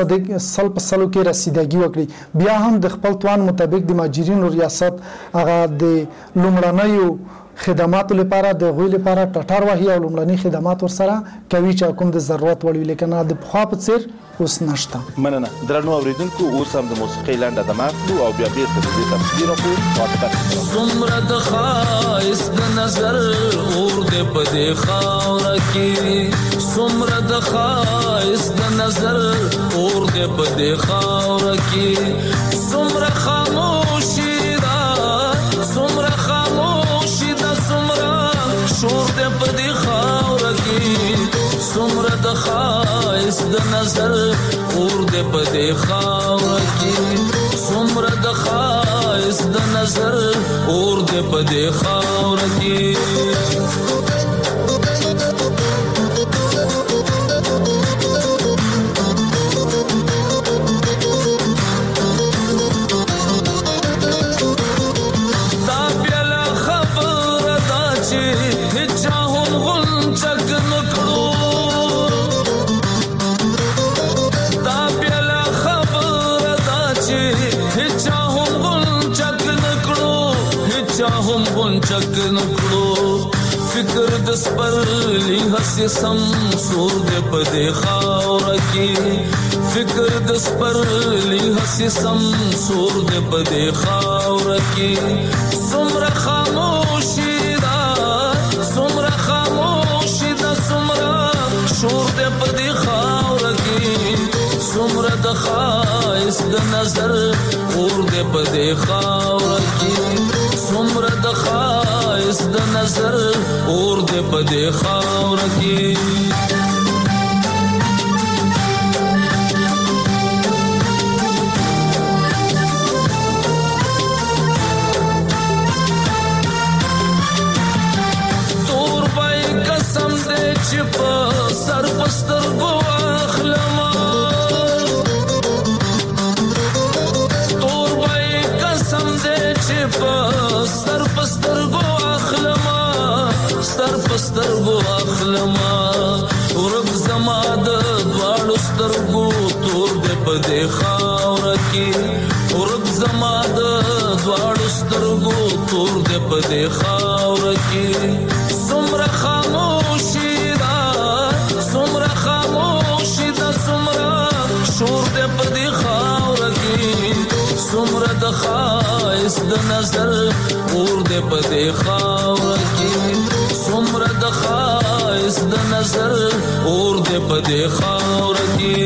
سلو کې رسیدګي وکړي بیا هم د خپل توان مطابق د مهاجرینو ریاست هغه د لومړنیو خدماتو لپاره د هغوی لپاره ټټر وهي او لومړني خدمات ورسره کوي چې کوم د ضرورت وړ وي لیکن د پخوا په څېر اوس نشته مننه درنو اوریدونکو اوس هم د موسیقۍ لنډه دمه اخلو او بیا بیرته د دې تفصیل راپور څومره د ښایست د نظر اور دې په دې خاوره کې څومره د ښایست د نظر اور دې په دې خاوره کې څومره خاموشي ده څومره خاموشي ده څومره شور دې په دې خاوره کې نظر اور دې په دې خاوره کې څومره د ښایست د نظر اور دې په دې خاوره کې چک نکړو فکر د سپرلی هسې سم سور دې په دې خاوره کې فکر د سپرلی هسې سم سور دې په دې خاوره کې څومره خاموشي ده څومره خاموشي ده څومره شور دې په دې خاوره کې څومره د ښایست د نظر اور دې په دې خاوره کې څومره د ښایست د نظر اور دې په دې خاوره کې تور پای قسم دې چې په سر په سترګو اخلمه تور پای قسم دې چې په سر پسترګو اخلما سر پسترګو اخلما ورب زما د دواړو سترګو تور دې په دې خاوره کې ورب زما د دواړو سترګو تور دې په دې خاوره کې څومره خاموشي ده څومره خاموشي ده څومره شور دې په دې خاوره کې څومره د ښایست د نظر اور دې په دې خاوره کې څومره د ښایست د نظر اور دې په دې خاوره کې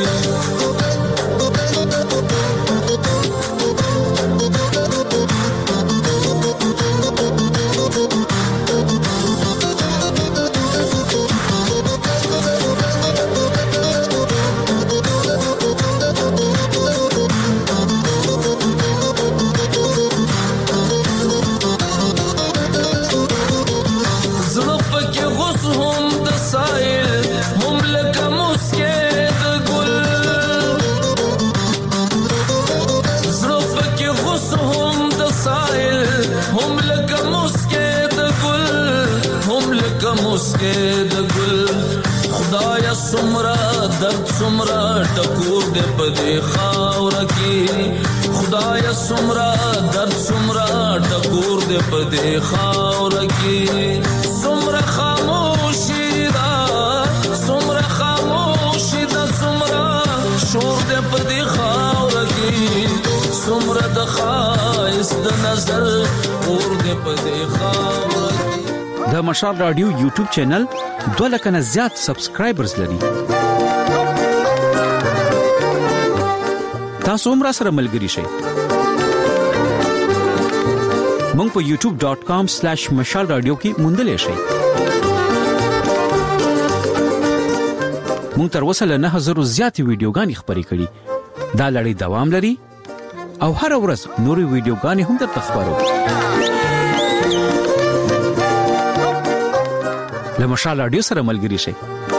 مسکے د ګل خدایا سمرا درد سمرا ټکور دې په دې خاوره کې خدایا سمرا درد سمرا ټکور دې په دې خاوره کې سمرا خاموشي دا سمرا خاموشي دا سمرا شور دې په دې خاوره کې سمرا د ښایست د نظر اور دې په دې خاوره کې د مشال رادیو یوټیوب چینل 2 لک نه زیات سبسکرایبرز لري تاسو هم را سره ملګري شئ مونږ په youtube.com/mashalradio کې موندلې شئ مونږ تر اوسه له 9000 زیاتې ویډیوګانې خپرې کړې دا لړۍ دوام لري او هر ورځ نورې ویډیوګانې هم درته خپرو له مشال رادیو سره ملګري شئ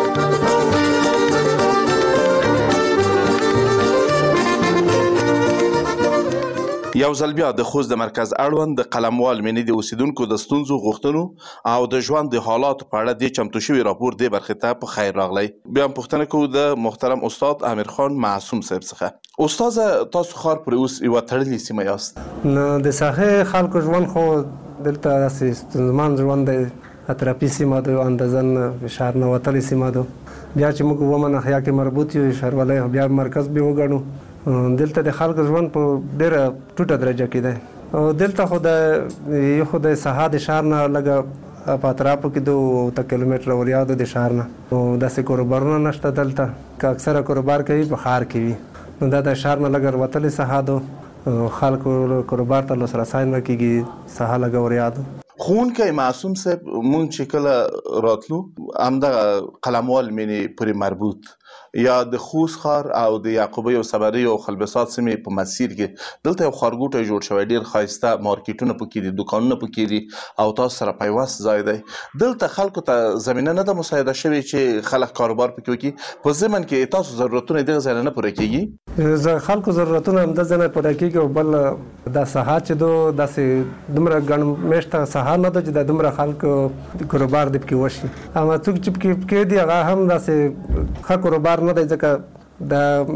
یو ځل بیا د خوست د مرکز اړوند د قلموال منی د اوسیدونکو د ستونزو غوښتنو او د ژوند د حالات په اړه د چمتو شوی راپور د برخه ته په خیر راغلی بیا پوښتنه کوو د محترم استاد امیر خان معصوم صاحب څخه استاد تاسو خار پر اوس یو تړلې سیمه یاست نو د ساحه خلکو ژوند خو دلته داسې ستونزمن ژوند دی اطرافي سیمه ده اندازن شهر نه وتلې سیمه ده بیا چې موږ ومنه حیا کې مربوط یو شهرولای بیا مرکز به وګڼو دلته د خلکو ژوند په ډیره ټوټه درجه کې ده او دلته خو د یو خو د ساحه د شهر نه لګه په اطرافو کې 2 کیلومتر وریاده د شهر نه او داسې کاروبارونه نشته دلته که اکثره کاروبار کوي په ښار کې وي نو دا د شهر نه لګه وتلې ساحه ده خلکو کاروبار ته لاسرسی نه کېږي ساحه لګه وریاده ښوونکی معصوم صاحب مونږ چې کله راتلو همدغه قلموال مینې پورې مربوط یا د خوست ښار او د یعقوبیو او صبري او خلبسات سیمې په مسیر کې دلته یو ښارګوټی جوړ شوی، ډېر ښایسته مارکیټونه پکې دي، دوکانونه پکې دي او تاسو سره پیوست ځای دی. دلته خلکو ته زمینه نه ده مساعده شوې چې خلک کاروبار پکې وکړي. په ضمن کې تاسو ضرورتونه دغه ځای نه پوره کېږي؟ خلکو ضرورتونه همده ځای نه پوره کېږي او بل دا ساحه چې دو داسې دومره ګڼ میشته ساحه نه ده چې د دومره خلکو کاروبار دې پکې وشي. اما څوک چې پکې دي هغه هم داسې ښه کاروبار نه دی، ځکه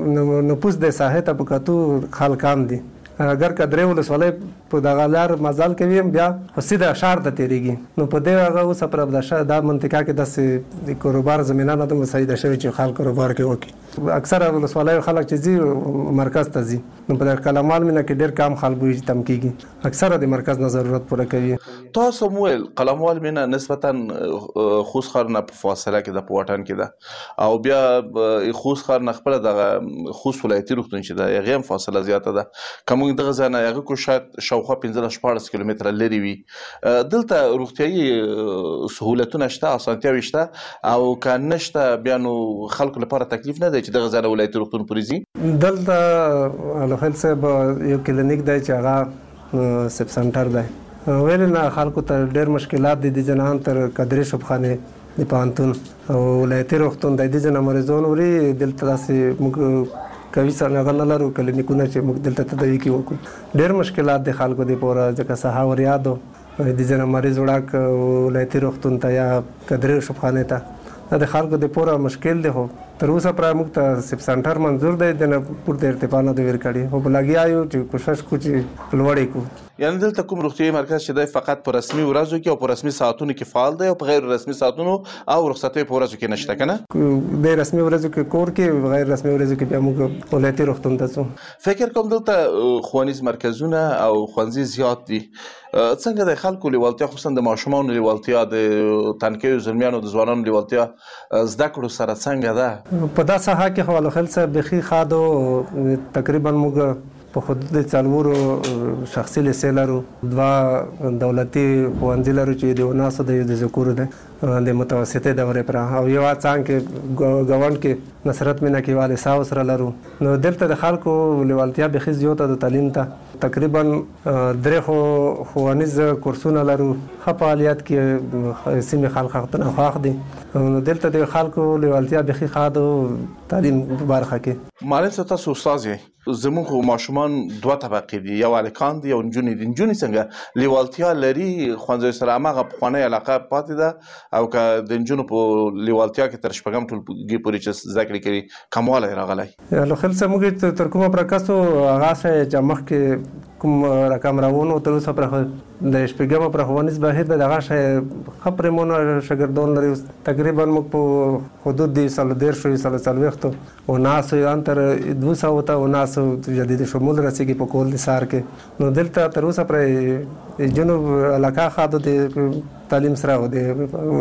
د نفوس د ساحې ته په کتو خلکان دي. اگر که درې ولسوالۍ په دغه لار مزل کوي بیا خو سیده ښار ته تېرېږي، نو په دې هغه اوسه پر دا منطقه کې داسې د کاروبار زمینه نه ده مساعده شوې چې خلک کاروبار کې وکړي. اکثره ولسوالیو خلک چې ځي مرکز ته ځي، نو په قلموال مینه کې ډېر کم خلک وي چې تم کېږي، اکثره د مرکز نه ضرورت پوره کوي. تاسو مو ویل قلموال مینه نسبتا خوست ښار نه په فاصله کې ده، په واټن کې ده، او بیا خوست ښار نه خپله دغه خوست ولایتي روغتون چې ده هغې هم فاصله زیاته ده. که موږ دغه ځای نه هغه کو شاید شاوخوا 15-14 کیلومتره لرې وي. دلته روغتیایي سهولتونه شته، اسانتیاوې شته، او که نشته بیا نو خلکو لپاره تکلیف نه دی چې دغه ځای نه ولایتي روغتون پورې ځي؟ دلته الخیل صاحب یو کلینیک دی چې هغه سب سنټر دی. ویلې نه خلکو ته ډېر مشکلات دي، د جنان تر قدرې شبخانې د پوهنتون او ولایتي روغتون دی، د جنا مریضان وړي دلته داسې موږ کوي سره هغه نه لرو کلینیکونه چې موږ دلته تداوي کې وکړو. ډېر مشکلات د خلکو دی پوره، ځکه ساحه ور یادو د جنا مریض وړاک ولایتي روغتون ته یا قدرې شبخانې ته دا د خلکو د پوره مشکل دی. خو تر اوسه پرې موږ ته سب سنټر منظور دی، د نه پورته ارتفاع نه دی ورکړی، خو په لګیا یو چې کوشش کو چې لوړې کو. یعنی دلته کوم روغتیایي مرکز چې دی فقط په رسمي ورځو کې او په رسمي ساعتونو کې فعال دی، او په غیر رسمي ساعتونو او رخصتیو په ورځو کې نشته، که نه؟ د رسمي ورځو کې کور کې، غیر رسمي ورځو کې بیا موږ ولایتي روغتون ته ځو. فکر کوم دلته ښوونیز مرکزونه او ښوونځي زیات دي. څنګه د خلکو لیوالتیا، خصوصا د ماشومانو لیوالتیا، د تنکیو زلمیانو د ځوانانو لیوالتیا زده کړو سره څنګه ده؟ په دا ساحه کې خو الخیل صاحب بیخي ښه ده. تقریبا موږ په حدود 4 شخصي لیسې لرو، 2 دولتي ښوونځي لرو چې د 19 د یو د ذکورو ده د متوسطې دورې پر، او یو څنګ کې ګاونډ کې نصرت مینا کې والي ساو سره لرو. نو دلته د خلکو لیوالتیا بیخي زیاته د تعلیم ته. تقریبا 3 ښوونیز کورسونه لرو، ښه فعالیت کې سیمې خلک ختنه خوښ دي. نو دلته د خلکو لیوالتیا بیخي ښه ده تعلیم په برخه کې. معلم صاحب تاسو استاد یې، زموږ ماشومان 2 طبقې دي، یو هلکان دي او نجونې دي. نجونې څنګه لیوالتیا لري؟ ښوونځیو سره هماغه پخوانۍ علاقه پاتې ده، او که د نجونو په لیوالتیا کې تر 4 ټولګي پورې چې زده کړې کوي کموالی راغلی؟ الخیل صاحب موږ تر کومه پرکاسو هغه شی چې مخکې کوم رقم راوونو تر اوسه پرخه د شپږمه پر ښوونیز بهیر د دغه شی ښه پرېمونه شاګردان لري. تقریبا موږ په حدود د 140 او 19 ان تر 200 ته 19 جدید شمول رسیږي په کول د سار کې. نو دلته تر اوسه پر جنوب علاقه خاطو د تعلیم سره او د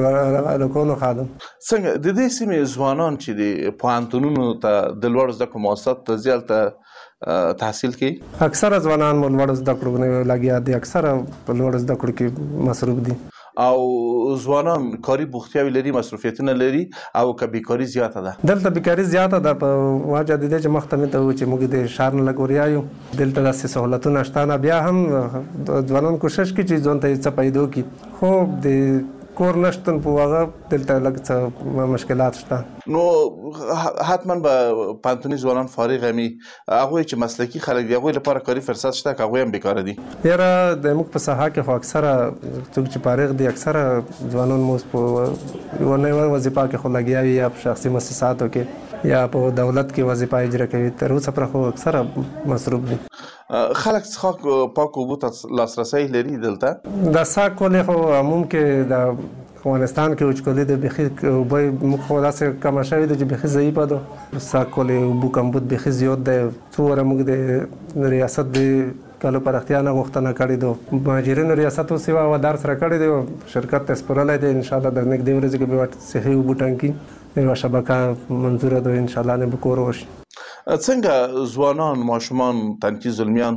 لکونو خادم. څنګه د دې سیمې ځوانان چې د پوهنتونونو ته د لوړو زده کړو مؤسساتو ته ځي هلته تحصیل کوي؟ اکثره ځوانان مو لوړو زده کړو نه لګیا دي، اکثره په لوړو زده کړو کې مصروف دي. او ځوانان کاري بوختیاوې لري، مصروفیتونه لري، او که بیکاري زیاته ده؟ دلته بیکاري زیاته ده په وجه د دې چې مخته مې ته و چې موږ د ښار نه لږ وریا یو، دلته داسې سهولتونه شته نه. بیا هم ځوانان کوشش کوي چې ځان ته یې څه پیدا کړي، خو د کور نشتون په هغه دلته لږ څه مشکلات شته. نو حتما به پوهنتوني ځوانان فارغ وي، هغوی چې مسلکي خلک دي هغوی لپاره کاري فرصت شته که هغوی هم بیکاره دي؟ یاره د موږ په ساحه کې خو اکثره څوک چې فارغ دي اکثره ځوانان مو په یوه نه یوه وظیفه کې خو لګیا وي، یا په شخصي مؤسساتو کې یا په دولت کې وظیفه اجرا کوي. تر اوسه پرې خو اکثره مصروف دي. خلک څښاک پاکو اوبو ته لاسرسی لري دلته؟ د څښاک ولې خو عموم کې د افغانستان کې وچکالي د بیخي اوبه موږ خو داسې کمه شوې ده چې بیخي ضعیفه ده. څښاک ولې اوبو کمبود بیخي زیات دی. څومره موږ د ریاست د کلو پراختیا نه غوښتنه کړې ده، مهاجرینو ریاست اوس یوه ودار سره کړې دی، شرکت ته سپارلی دی. انشاءالله د نږدې ورځو کې به صحي اوبو ټانکي یوه شبکه منظوره ده، انشاءالله نه به کور وشي. څنګه ځوانان ماشومان تنکي زلمیان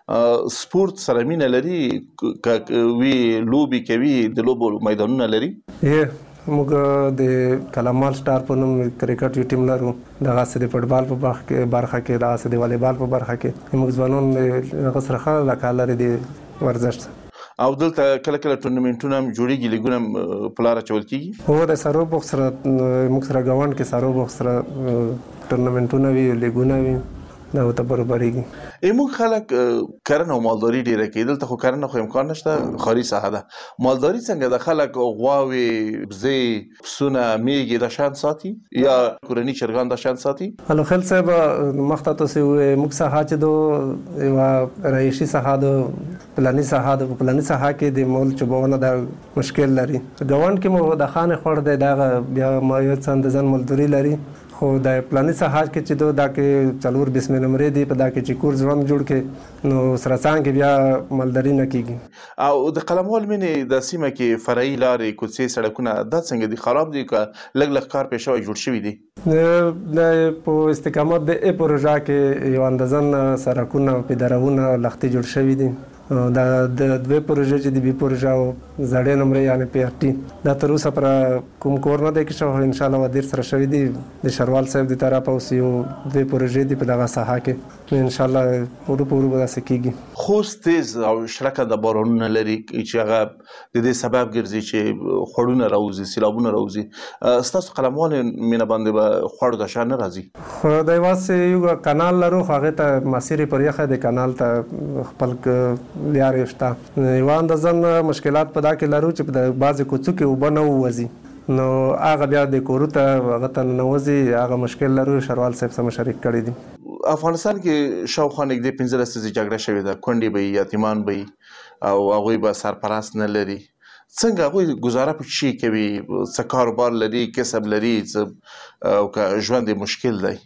سپورت سره مینه لري؟ وی لوبې کوي، د لوبو میدانونه لري؟ موږ د کلمال سٹار په نوم کرکټ یو ټیم لرو دغه د فوټبال په برخه کې دغه د والیبال په برخه کې موږ ځوانان هغه سره خاله لکه د ورزش او دلته کله کله ټورنمنټونه هم جوړیږي لیګونه په لاره چول کیږي هو د سارو بوکس سره موږ سره غوان کې سارو بوکس سره ټورنمنټونه وی لیګونه وی دا ته برابرېږي موږ خلک کرنه او مالداري ډیره کوي دلته خو کرنه خو امکان نشته خاري ساحه ده مالداري څنګه د خلک غواوي بزې پسونه میږي د شان ساتي یا کورني چرګان د شان ساتي الو خل صاحب مخته تاسو موږ ساحه چې دو یو رئیسي ساحه دو پلاني ساحه د پلاني ساحه کې د مول چبونه د مشکل لري ګوند کې مو د خانه خور دی دا بیا ما یو څنګه ځان مالداري لري خو د پلاني ساحه کې چې دا کې څلور بسم نمبر دی په دا کې چې کور ځوان جوړ کې نو سره څنګه بیا مالداري نه کیږي او د قلموال مینې د سیمه کې فرعي لارې کوڅې سړکونه دا څنګه دي خراب دي که لګ لګ کار پېښه جوړ شوی دي د په استقامت د پروژه کې یو اندازن سړکونه او پیدارونه لختي جوړ شوی دي دا د دوه پروژې چې د بي پروژه او زړې نمبر یعنی پی ار ټي دا تر اوسه پر کوم کور نه دی کې شو ان شاء الله ودیر سره شوی دی د شروال صاحب د طرفه اوس یو دوه پروژې دی په دغه ساحه کې ان شاء الله ورو به سکیږي خو تیز او شړکه د بارانونه لري چې هغه د دې سبب ګرځي چې خړونه راوځي سیلابونه راوځي ستاسو قلموال مینه باندې به خړ د شان راځي خو د واسه یو کانال لرو هغه ته مسیرې پر یخه د کانال ته خپل لیارې شته یو اندازن مشکلات پیدا کې لرو چې د بعضې کوڅو کې اوبه نه ووځي نو هغه بیا د کورو ته هغه ته ننوځي هغه مشکل لرو شروال صاحب سره مشارک کړی دي افغانستان کې شاوخوا نږدې 15 لسیزې جګړه شوې ده کونډې به یتیمان به او هغوی به سرپرست نه لري څنګه هغوی ګزاره په چی کوي څه کاروبار لري کسب لري او که ژوند مشکل دی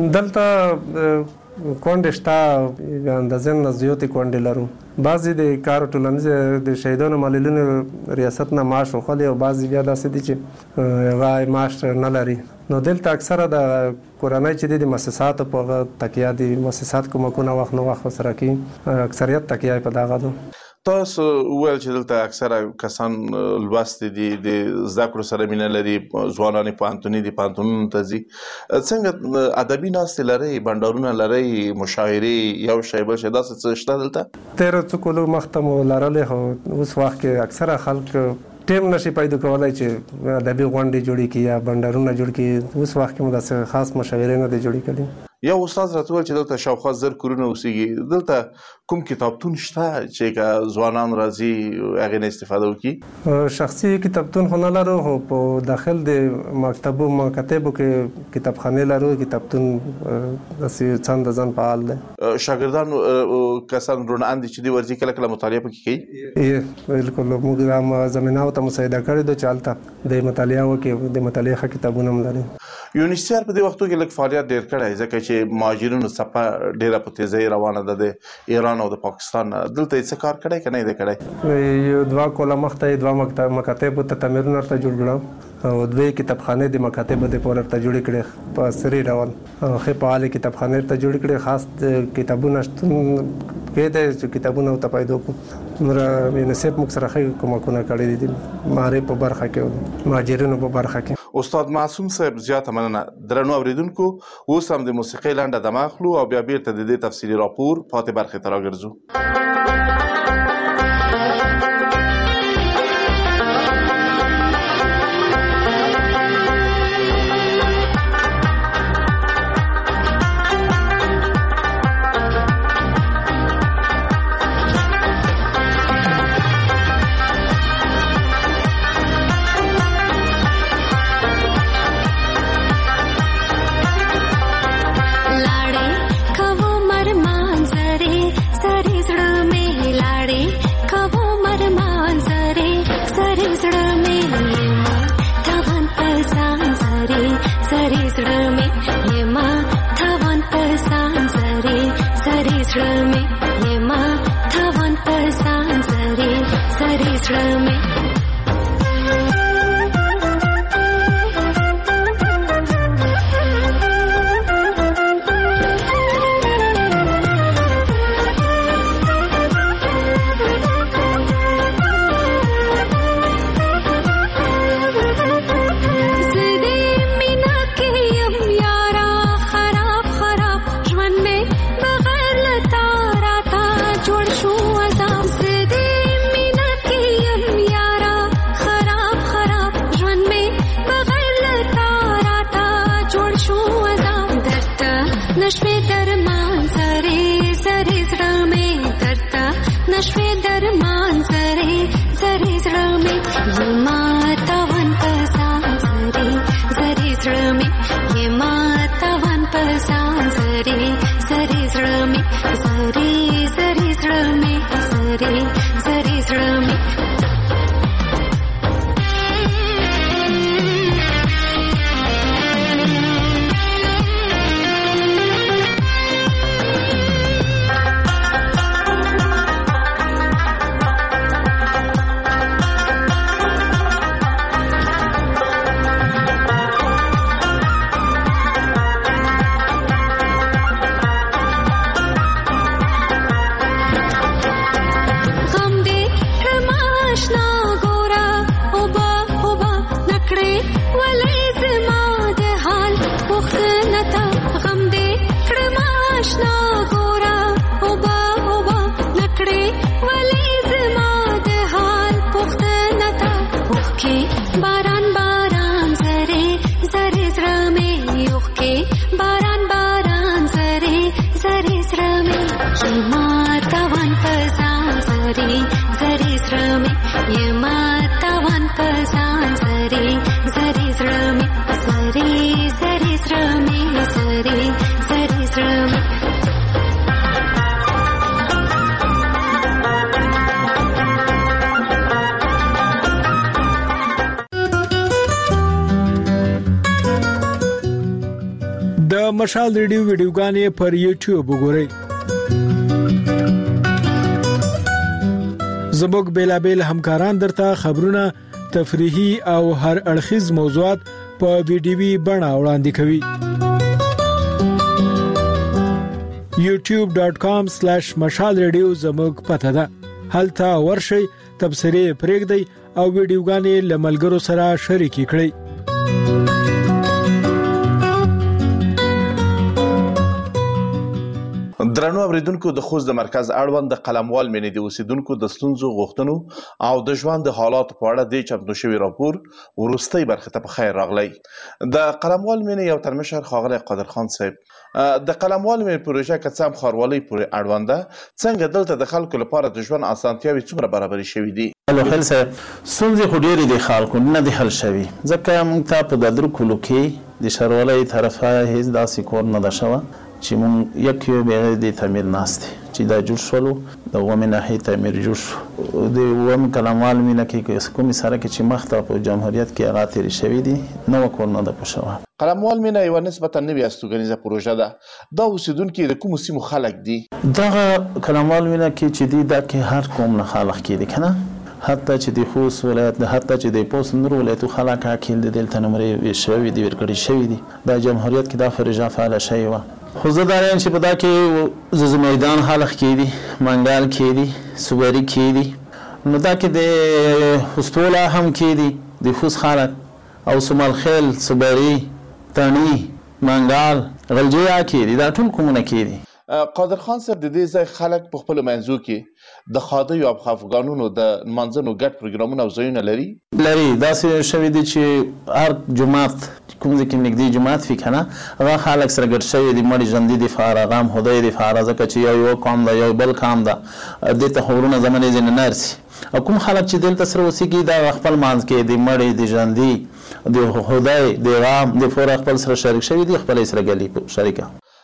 دلته کونډې شته اندازې نه زیاتې کونډې لرو بعضې د کار ټولنیز د شهیدانو معلولینو ریاست نه معاش وخلي او بعضې بیا داسې دي چې هغه معاش نه لري نو دلته اکثره د کورنۍ چې دي د مؤسساتو په تکیه دي مؤسسات کومکونه وخت نه وخت سره کوي اکثریت تکیه په دغه ده تاسو ویل چې دلته اکثره کسان لوستي دي د زده کړو سره مینه لري ځوانان پوهنتوني دي پوهنتونونو ته ځي څنګه ادبي ناستې لرئ بنډارونه لرئ مشاعرې یو شی بل شی داسې څه شته دلته تېرو څو کلو مخته مو لرلې خو اوس وخت کې اکثره خلک ټیم نشي پیدا کولای چې ادبي غونډې جوړې کړي یا بنډارونه جوړ کړي اوس وخت کې مو داسې خاص مشاعرې نه دي جوړې کړي یو استاد راته وویل چې دلته شاوخوا 1000 کورونه اوسېږي دلته کوم کتابتون شته چې که ځوانان راځي هغې نه استفاده وکړي شخصي کتابتون خو نه لرو خو په داخل د مکتبو کې کتابخانې لرو کتابتون داسې څنده ځان فعال دی شاګردان کسان روڼان دي چې دوی ورځي کله کله مطالعه پکې کوي بالکل موږ هم زمینه ته مساعده کړې ده چې هلته د مطالعه وکړي د مطالعې ښه کتابونه هم لري یونیسیار په دې وختو کې لږ فعالیت ډېر کړی ځکه چې مهاجرینو څپه ډېره په تیزۍ روانه ده د ایران او د پاکستان دلته یې څه کار کړی که نه یې دی کړی یو 2 کاله مخته یې 2 مکاتبو ته تعمیرونه ورته جوړ کړم او 2 کتابخانې د مکاتبو دپاره ورته جوړې کړې په عصري ډول ښې فعالې کتابخانې ورته جوړې کړې خاص کتابونه شتون کې دی چې کتابونه ورته پیدا کړو نور یونیسیف موږ سره ښه کومکونه کړي دي معارف په برخه کې مهاجرینو په برخه کې استاد معصوم صاحب زیاته مننه درنو اوریدونکو اوس هم د موسیقۍ لنډه دمه اخلو او بیا بیرته د دې تفصیلي راپور پاتې برخې ته راګرځو نشوي درمان زری زری زړه مې یې ماته ون په ځان زری زری زړه مې یې ماته ون په ځان زری زری زړه مې زری زری زړه مې زری زری زړه مې مشال ریډیو ویډیوګانې پر یوټیوب وګورئ. زموږ بیلابیل همکاران درته خبرونه، تفریحي او هر اړخیز موضوعات په ویډیوي بڼه وړاندې کوي. youtube.com/مشال ریډیو زموږ پته ده. هلته ورشئ، تبصرې پرېږدئ او ویډیوګانې له ملګرو سره شریکې کړئ. درنو اوریدونکو، د خوست د مرکز اړوند د قلموال مینې د اوسیدونکو د ستونزو، غوښتنو او د ژوند د حالاتو په اړه د چمتو شوي راپور وروستۍ برخې ته په خیر راغلی. د قلموال مینې یو ترمشر ښاغلی قادرخان صاحب، د قلموال مینې پروژه که څه هم ښاروالۍ پورې اړوند ده، څنګه دلته د خلکو لپاره د ژوند اسانتیاوې څومره برابرې شوي دي؟ خیل صاحب، ستونزې خو ډېرې د خلکو نه دي حل شوي، ځکه موږ ته په دادرو کلو کې د ښاروالۍ طرفه هېڅ داسې کور نه ده شوی چې مونږ یک یو بغیر د تعمیر ناست دی چې دا جوړ شولو د اومې ناحیې تعمیر جوړ شو. د اوم قلموال مینه کې کومې سره کې چې مخته په جمهوریت کې هغه تېرې شوي دي، نوه کور نه ده په شوی. قلموال مینه یوه نسبتا نوې استوګنیزه پروژه ده. دا اوسیدونکي د کومو سیمو خلک دي؟ دغه قلموال مینه کې چې دي دا کې هر قوم نه خلک کې دي که نه، حتی چې د خوست ولایت، حتی چې د پوست نور ولایتو خلک حاکل دي، دلته نمرې شوي دي، ورکړي شوي دي. دا جمهوریت کې دا پروژه فعاله شوې وه. خو زه دا یم چې په دا کې زوزو میدان خلک کې دي، منګال کې دي، صوبري کې دي، نو دا کې د هستوله هم کې دي د خوست خلک، او سومال خیل، صوبري، تڼي، منګال، غلجیه کې دي، دا ټول کومونه کې دي. قادرخان صاحب، د دې ځای خلک په خپلو منځو کې د ښادیو او خفګانونو د نمانځنو ګډ پروګرامونه او ځایونه لري؟ داسې شوي دي چې هر جومات کوم ځای کې نږدې جومات وي که نه، هغه خلک سره ګډ شوي دي، مړي ژوندي دپاره، غم خدای دپاره، ځکه چې یو قوم ده، یو بل قوم ده، دې ته خبرونه زمانې ځینې نه رسي. او کوم خلک چې دلته سره اوسېږي دا خپل منځ کې د مړي، د ژوندي، د خدای، د غم دپاره خپل سره شریک شوي دي، خپله یې سره ګلي شریکه.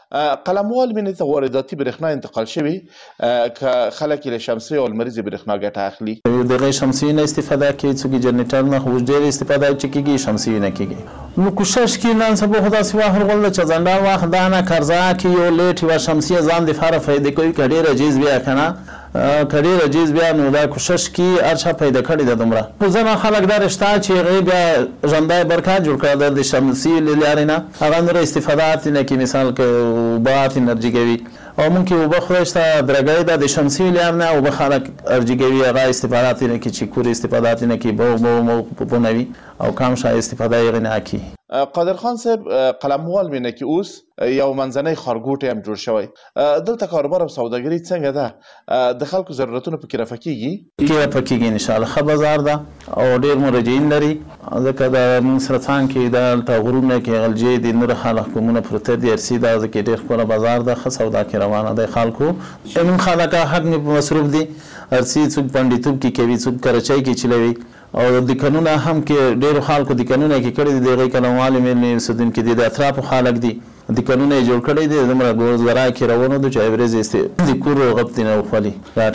قلموال مینې ته وارداتي برېښنا انتقال شوي که خلک یې له شمسي او لمریزې برېښنا ګټه اخلي؟ د هغې شمسي نه استفاده کوي، څوک یې جنریټر نه، خو ډېره استفاده چې کېږي شمسي نه کېږي. نو کوشش کې نن سبا خو داسې وخت راغلی چې ځنډار وخت دا نه قرضه کې یو لیټ یوه شمسي ځان دپاره فایدې کوي، که ډېر عجیز بیا که نه، که ډېر عجیز بیا نو دا کوشش کې هر چا پیدا کړې ده دومره. خو ځینې خلک دا رشته چې هغې بیا ژوندی برکت جوړ کړی ده د شمسي له لارې نه، هغه نور استفادات نه کوي، مثال که اوبه انرژي کوي، او مونږ کې اوبه خدای شته درګۍ ده د شمسي لار نه اوبه خلک انرژي کوي، هغه استفادات نه کوي چې کور استفادات نه کوي، به اوبه پوپونه وي او کم شای استفاده یې نه کوي. قادر خان صاحب قلموال مینه کې اوس یو منځنی ښارګوټی هم جوړ شوی دلته کاروبار او سوداګري څنګه ده د خلکو ضرورتونه پکې رفع کېږي پکېږي انشاءالله ښه بازار ده او ډېر مراجعین لري ځکه د موږ سره څنګ کې دلته غرونه کې غلجې دي نور حلقومونه پروته دي ارسي دا ځکه ډېر ښکلی بازار ده ښه سودا کې روانه دی خلکو زموږ خلک حق مې په مصروف دي ارسي څوک پنډیتوب کې کوي څوک کراچۍ کې چلوي او دکانونه هم کې ډېرو خلکو دکانونه کې کړي دي د هغوی قلموالې مېلې اوسېدونکي دي د اطرافو خلک دي دکانونه یې جوړ کړی دي دومره ګوزګرا کې روانو دي چې ورځې د کور غبطې نه وخولي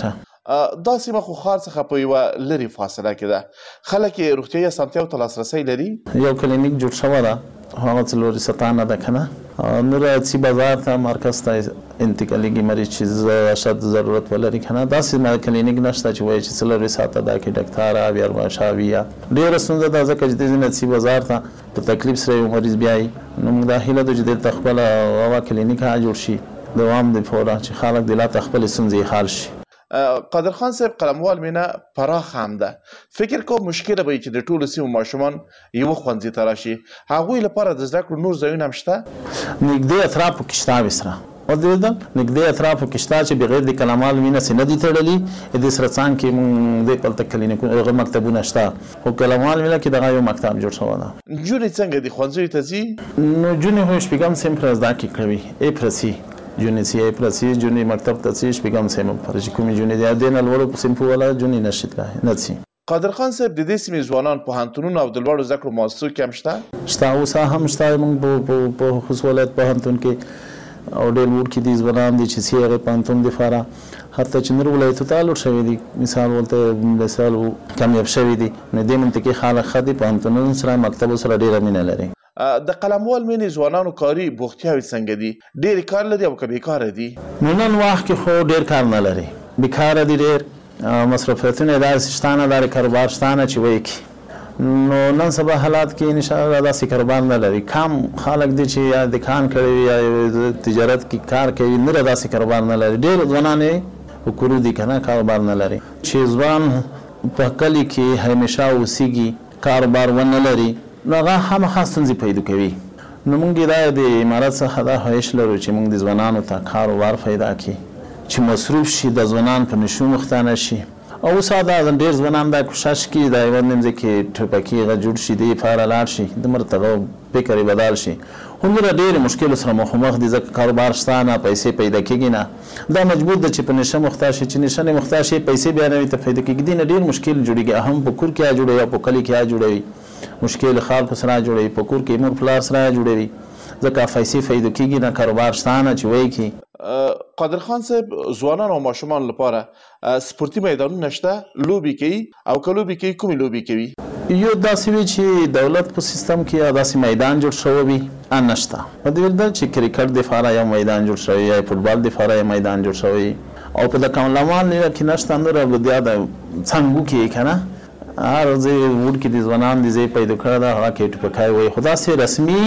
ګاټه دا سیمه خو ښار څخه په یوه لرې فاصله کې ده خلک یې روغتیایي اسانتیاوو ته لاسرسی لري یو کلینیک جوړ شوی ده هغه څلوري ستانه ده که نه نور څي بازار ته مرکز ته انتقالیږي مریض چې اشد ضرورت ولري که نه داسې کلینیک نشته چې وایي چې څلوري ساعته دا کې ډاکټر بیا ارواښا وي ډېره ستونزه ده ځکه چې دې نه څي بازار ته په تکلیف سره یو مریض بیایي نو موږ دا هیله ده چې دلته خپله هغه کلینیک جوړ شي دوام د فوره چې خلک د لاته خپلې ستونزې حل شي قادر خان صاحب قلموال مینه پراخ هم ده فکر کوم مشکله به وي چې د ټولو سیمو ماشومان یوه ښوونځي ته راشي هغوی لپاره د زده کړو نور ځایونه هم شته نږدې اطرافو کې شته وسره ودرېدل نږدې اطرافو کې شته چې بغیر د قلموال مینه سې نه دي تړلي دې سره څنګ کې موږ دې پلته کلینیکونه هغه مکتبونه شته خو قلموال مینه کې دغه یو مکتب جوړ شوی ده نجونې څنګه دي ښوونځیو ته ځي نو نجونې خو شپږم صنف را زده کړې کوي اپرسي جونې سي پرسي جونې مکتب ته ځي شپږم صنف پر چې کومې جونې دي دې نه لوړو صنفو والا جونې نشي تللی نه ځي قادر خان صاحب د دې سیمې ځوانان پوهنتونونو او د لوړو زده کړو مؤسسو کې هم شته اوس هم شته موږ په خوست ولایت پوهنتون کې او ډېر لوړ کې دي ځوانان دي چې سي هغې پوهنتون دپاره حتی چې نور ولایتو ته لوړ شوي دي مثال ورته مثال کامیاب شوي دي نو دې منطقې خلک ښه دي پوهنتونونو سره مکتبو سره ډېره مینه لري د قلموال مینې ځوانانو کاري بوختیاوې څنګه دي ډېرې کار لري او که بېکاره دي نو نن وخت کې خو ډېر کار نه لري بېکاره دي ډېر مصرفیتونه یې داسې شته نه داري کاروبار شته نه چې وایي کړي نو نن سبا حالات کې انشاءالله داسې کاروبار نه لري کم خلک دي چې یا دکان کړی وي یا تجارت کې کار کوي نوره داسې کاروبار نه لري ډېر ځوانان یې په کورو دي که نه کاروبار نه لري چې ځوان په کلي کې همیشه اوسیږي کاروبار ونه لري نو هغه خامخا ستونزې پیدا کوي نو موږ دا د امارت څخه دا خواهش لرو چې موږ د ځوانانو ته کاروبار پیدا کړي چې مصروف شي د ځوانان په نشو مخته نه شي او اوس دا ډېر ځوانان دا کوشش کوي د یوه نیم ځای کې ټوپکي هغه جوړ شي دې لپاره لاړ شي دومره ته فکر یې بدل شي همدومره ډېرې مشکلو سره مخامخ دي ځکه کاروبار شته نه پیسې پیدا کېږي نه دا مجبور ده چې په نشه مخته شي چې نشه نه مخته شي پیسې بیا نوي ته پیدا کېږي دې نه ډېر مشکل جوړېږي هم په کور کې جوړوي او په کلي کې جوړوي مشکل خلکو سره جوړوي په کور کې مور پلار سره جوړوي ځکه پیسې پیدا کېږي نه کاروبار شته نه چې وایي کړي قادر خان صاحب ځوانانو او ماشومانو لپاره سپورتي میدانونه شته لوبې کوي او که لوبې کوي کومې لوبې کوي یو داسې وي چې دولت په سیستم کې داسې میدان جوړ شوی وي نشته په دې ډول چې کرکټ دپاره یو میدان جوړ شوی یا فوټبال دپاره یو میدان جوړ شوی او په د قلموال نیوه کې نشته نور بیا د څنګو کې که نه هر ځای وډ کې د ځوانان د ځای پیدا کړی ده هغه کې ټوپکای وایي خو داسې رسمي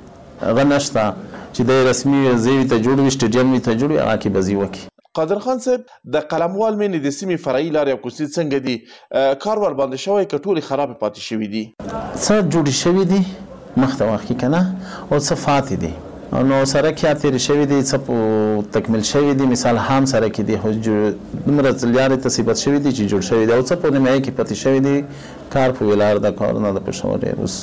هغه نشته چې د رسمي ځای ته جوړ وي سټیډیم ته جوړ وي هغه کې به ځي وکړي قادر خان صاحب د قلموال مینې د سیمې فرعي لارې او کوڅې څنګه دي کار ورباندې شوی که ټولې خرابې پاتې شوي دي څه جوړې شوي دي مخته وخت کې که نه او څه فاتې دي نو سړک یا تېرې شوي دي څه تکمیل شوي دي مثال هم سړک دي خو دومره لارې ته صفت شوي دي چې جوړ شوي دي او څه په نیمایي کې پاتې شوي دي کار په ویلار د کارونه د پېښور ډېر اوس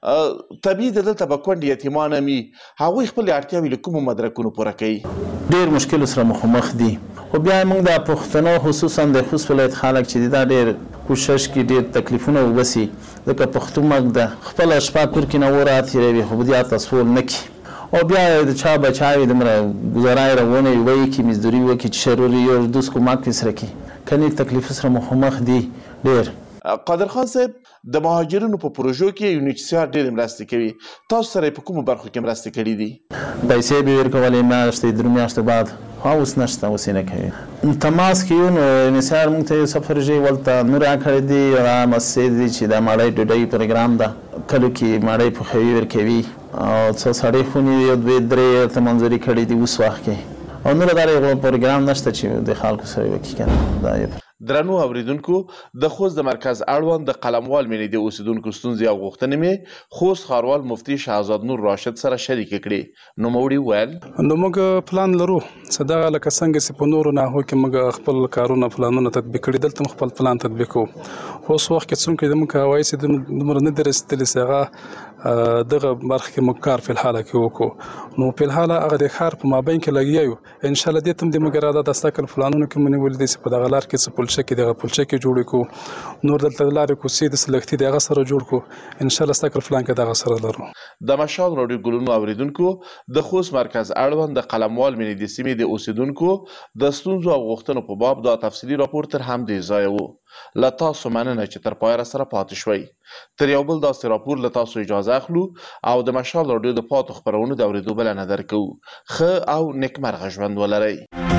طبیعي ده دلته به کونډې یتیمان هم وي هغوی خپلې اړتیاوې له کومو مدرکونو پوره کوي ډېر مشکلو سره مخامخ دي خو بیا موږ د پښتنو خصوصا د خوست ولایت خلک چې دي دا ډېر کوشش کوي ډېر تکلیفونه وبسي ځکه پښتون مرګ ده خپله شپه کور کې نه اوره تېروي خو بیا تصور نه کړي او بیا د چا بچاوي دومره ګزاره یې روانه وي وایي چې مزدوري وکړي چې شرور یو دوست کومک پرې سره کړي کنې تکلیفو سره مخامخ دي ډېر قادر خان صاحب د مهاجرینو په پروژو کې UNHCR ډېرې مرستې کوي تاسو سره یې په کومو برخو کې مرستې کړي دي پیسې به یې ورکولې میاشتې درې میاشتې بعد اوس نشته اوس یې نه کوي تماس کې یو نو UNHCR موږ ته یو څه فرجې ولته نور راکړی دي هغه مسې دي چې د ماړۍ ډوډۍ پروګرام ده کلو کې ماړۍ پخوي ورکوي او څه سړی خونې یو دوې درې ته منظوري کړي دي اوس وخت کې او نور دغه پروګرام نشته چې د خلکو سره وکړي که نه دا درنو اوریدونکو د خوست د مرکز اړوند د قلموال مینې د اوسیدونکو ستونزې او غوښتنې مې خوست ښاروال مفتي شهزاد نور راشد سره شریک کړې. نوموړي وویل نو موږ پلان لرو چې دغه لکه څنګه چې په نورو ناحو کې موږ خپل کارونه پلانونه تطبیق کړي دلته هم خپل پلان تطبیق کوو. اوس وخت کې څومره د موږ هوایي چې دومره نه دي رسېدلي چې هغه دغه برخه کې موږ کار په الحال کې وکړو. نو په الحال هغه د ښار په مابین کې لګیا یو ان شاء الله دې تم د موږ اراده د استقل پلانونو کې مونږ ولې د په دغه لار کې څه پلچه کې دغه پلچه کې جوړ کو نور دلته لارې کو سید سلکتي دغه سره جوړ کو ان شاء الله استقل پلان کې دغه سره لرو. د مشال رادیو ګلونو اوریدونکو د خوست مرکز اړوند د قلموال مینې د سیمې د اوسیدونکو د ستونزو او غوښتنو په باب دا تفصیلي راپور تر هم د ځای وو. له تاسو مننه چې تر پایه سره پاتې شوي. تر یو بل داسې راپور له تاسو اجازه اخلو او د مشال رادیو د پاتو خپرونو د اورېدو بلنه درکوو. ښه او نیکمرغه ژوند ولرئ.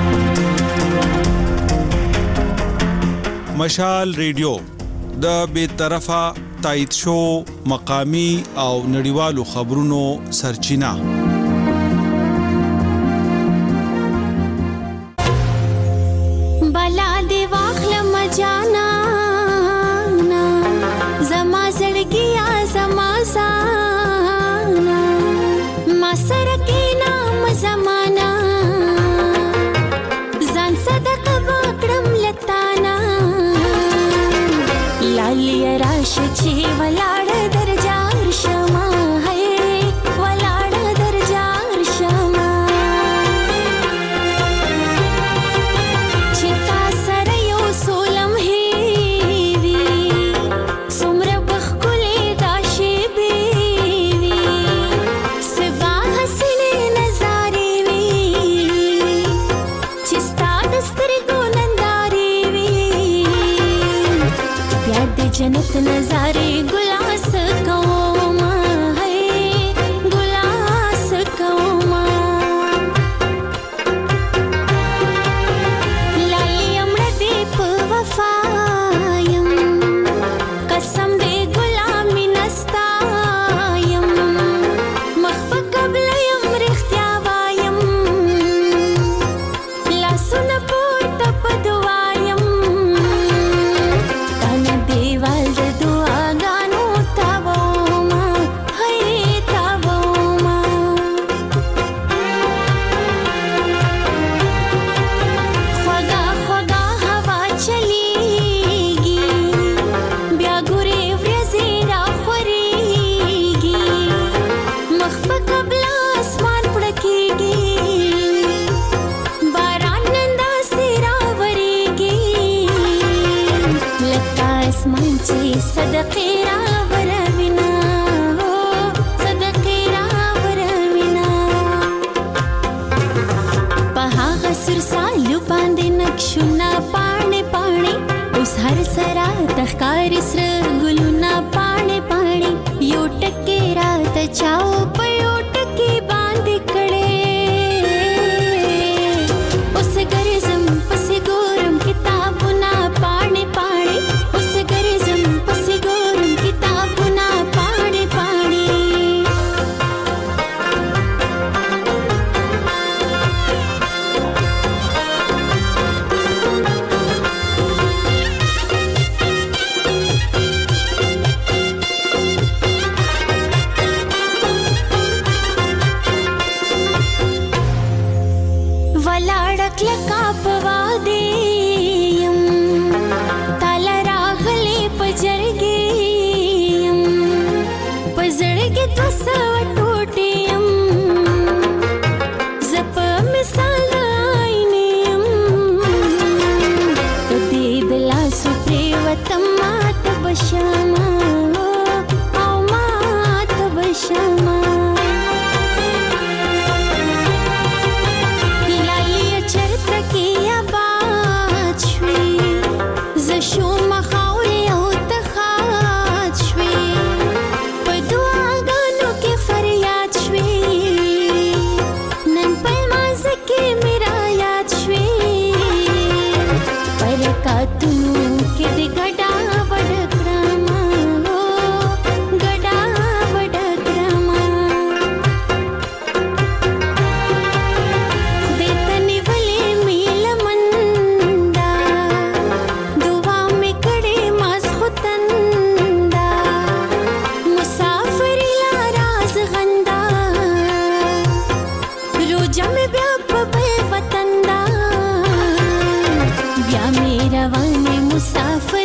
مشال ریډیو د بې طرفه تایید شو مقامی او نړیوالو خبرونو سرچینه. بلا دی واخلم جانا زما زړګیا زما سانا ما سره کې نام زمانہ ځان صدقه وکړم لتانا لالی راش چې ولاړ درجار شما ہے ولاړ درجار شما چې تا سره یو سولم هیوي څومره بخښلې دا شیبې وي سوا حسینې نظارې وي چې ستا د سترګو نندارې وي پیار د جنت نظارې ګلاس کوما ہے ګلاس کوما لالی امړه دې په وفایم قسم دې غلامی نستایم مخ په قبله یم رښتیا وایم لاسونه پورته په دعایم تانه دیوال د دعاګانو تاوما ہے تاوما خوږه خوږه هوا چلیږي بیا ګورې ورځې راخورېږي مخ په قبله اسمان پړکېږي باران نن داسې راورېږي لکه اسمان چې صدقې راوروینا صدقې راوروینا په هغه سر سالو باندې نقشونه پاڼې پاڼې اوس هر سره تخکاري سره ګلونه پاڼې پاڼې یو ټکې راته چاو په یو ټکې باندې کړې اوس ګرځم پسې ګورم کتابونه پاڼې پاڼې اوس ګرځم پسې ګورم کتابونه پاڼې پاڼې ولاړ کلکا په وادي یم تاله راغلې په جرګې یم په زړګي 200 ټوټې یم زه په مثال د آینې یم د دې د لاسو پرېوتم ماته به شمه او ماته به شمه شوم خاورې او ته خاط شوې په دعاګانو کې فریاد شوې نن په لمانځه کې مې رایاد شوې برکاتونو کې دې ګډا وډ کړمه ګډا وډ کړمه خدای ته نیولې مې لمنده بیا مې روانې مسافر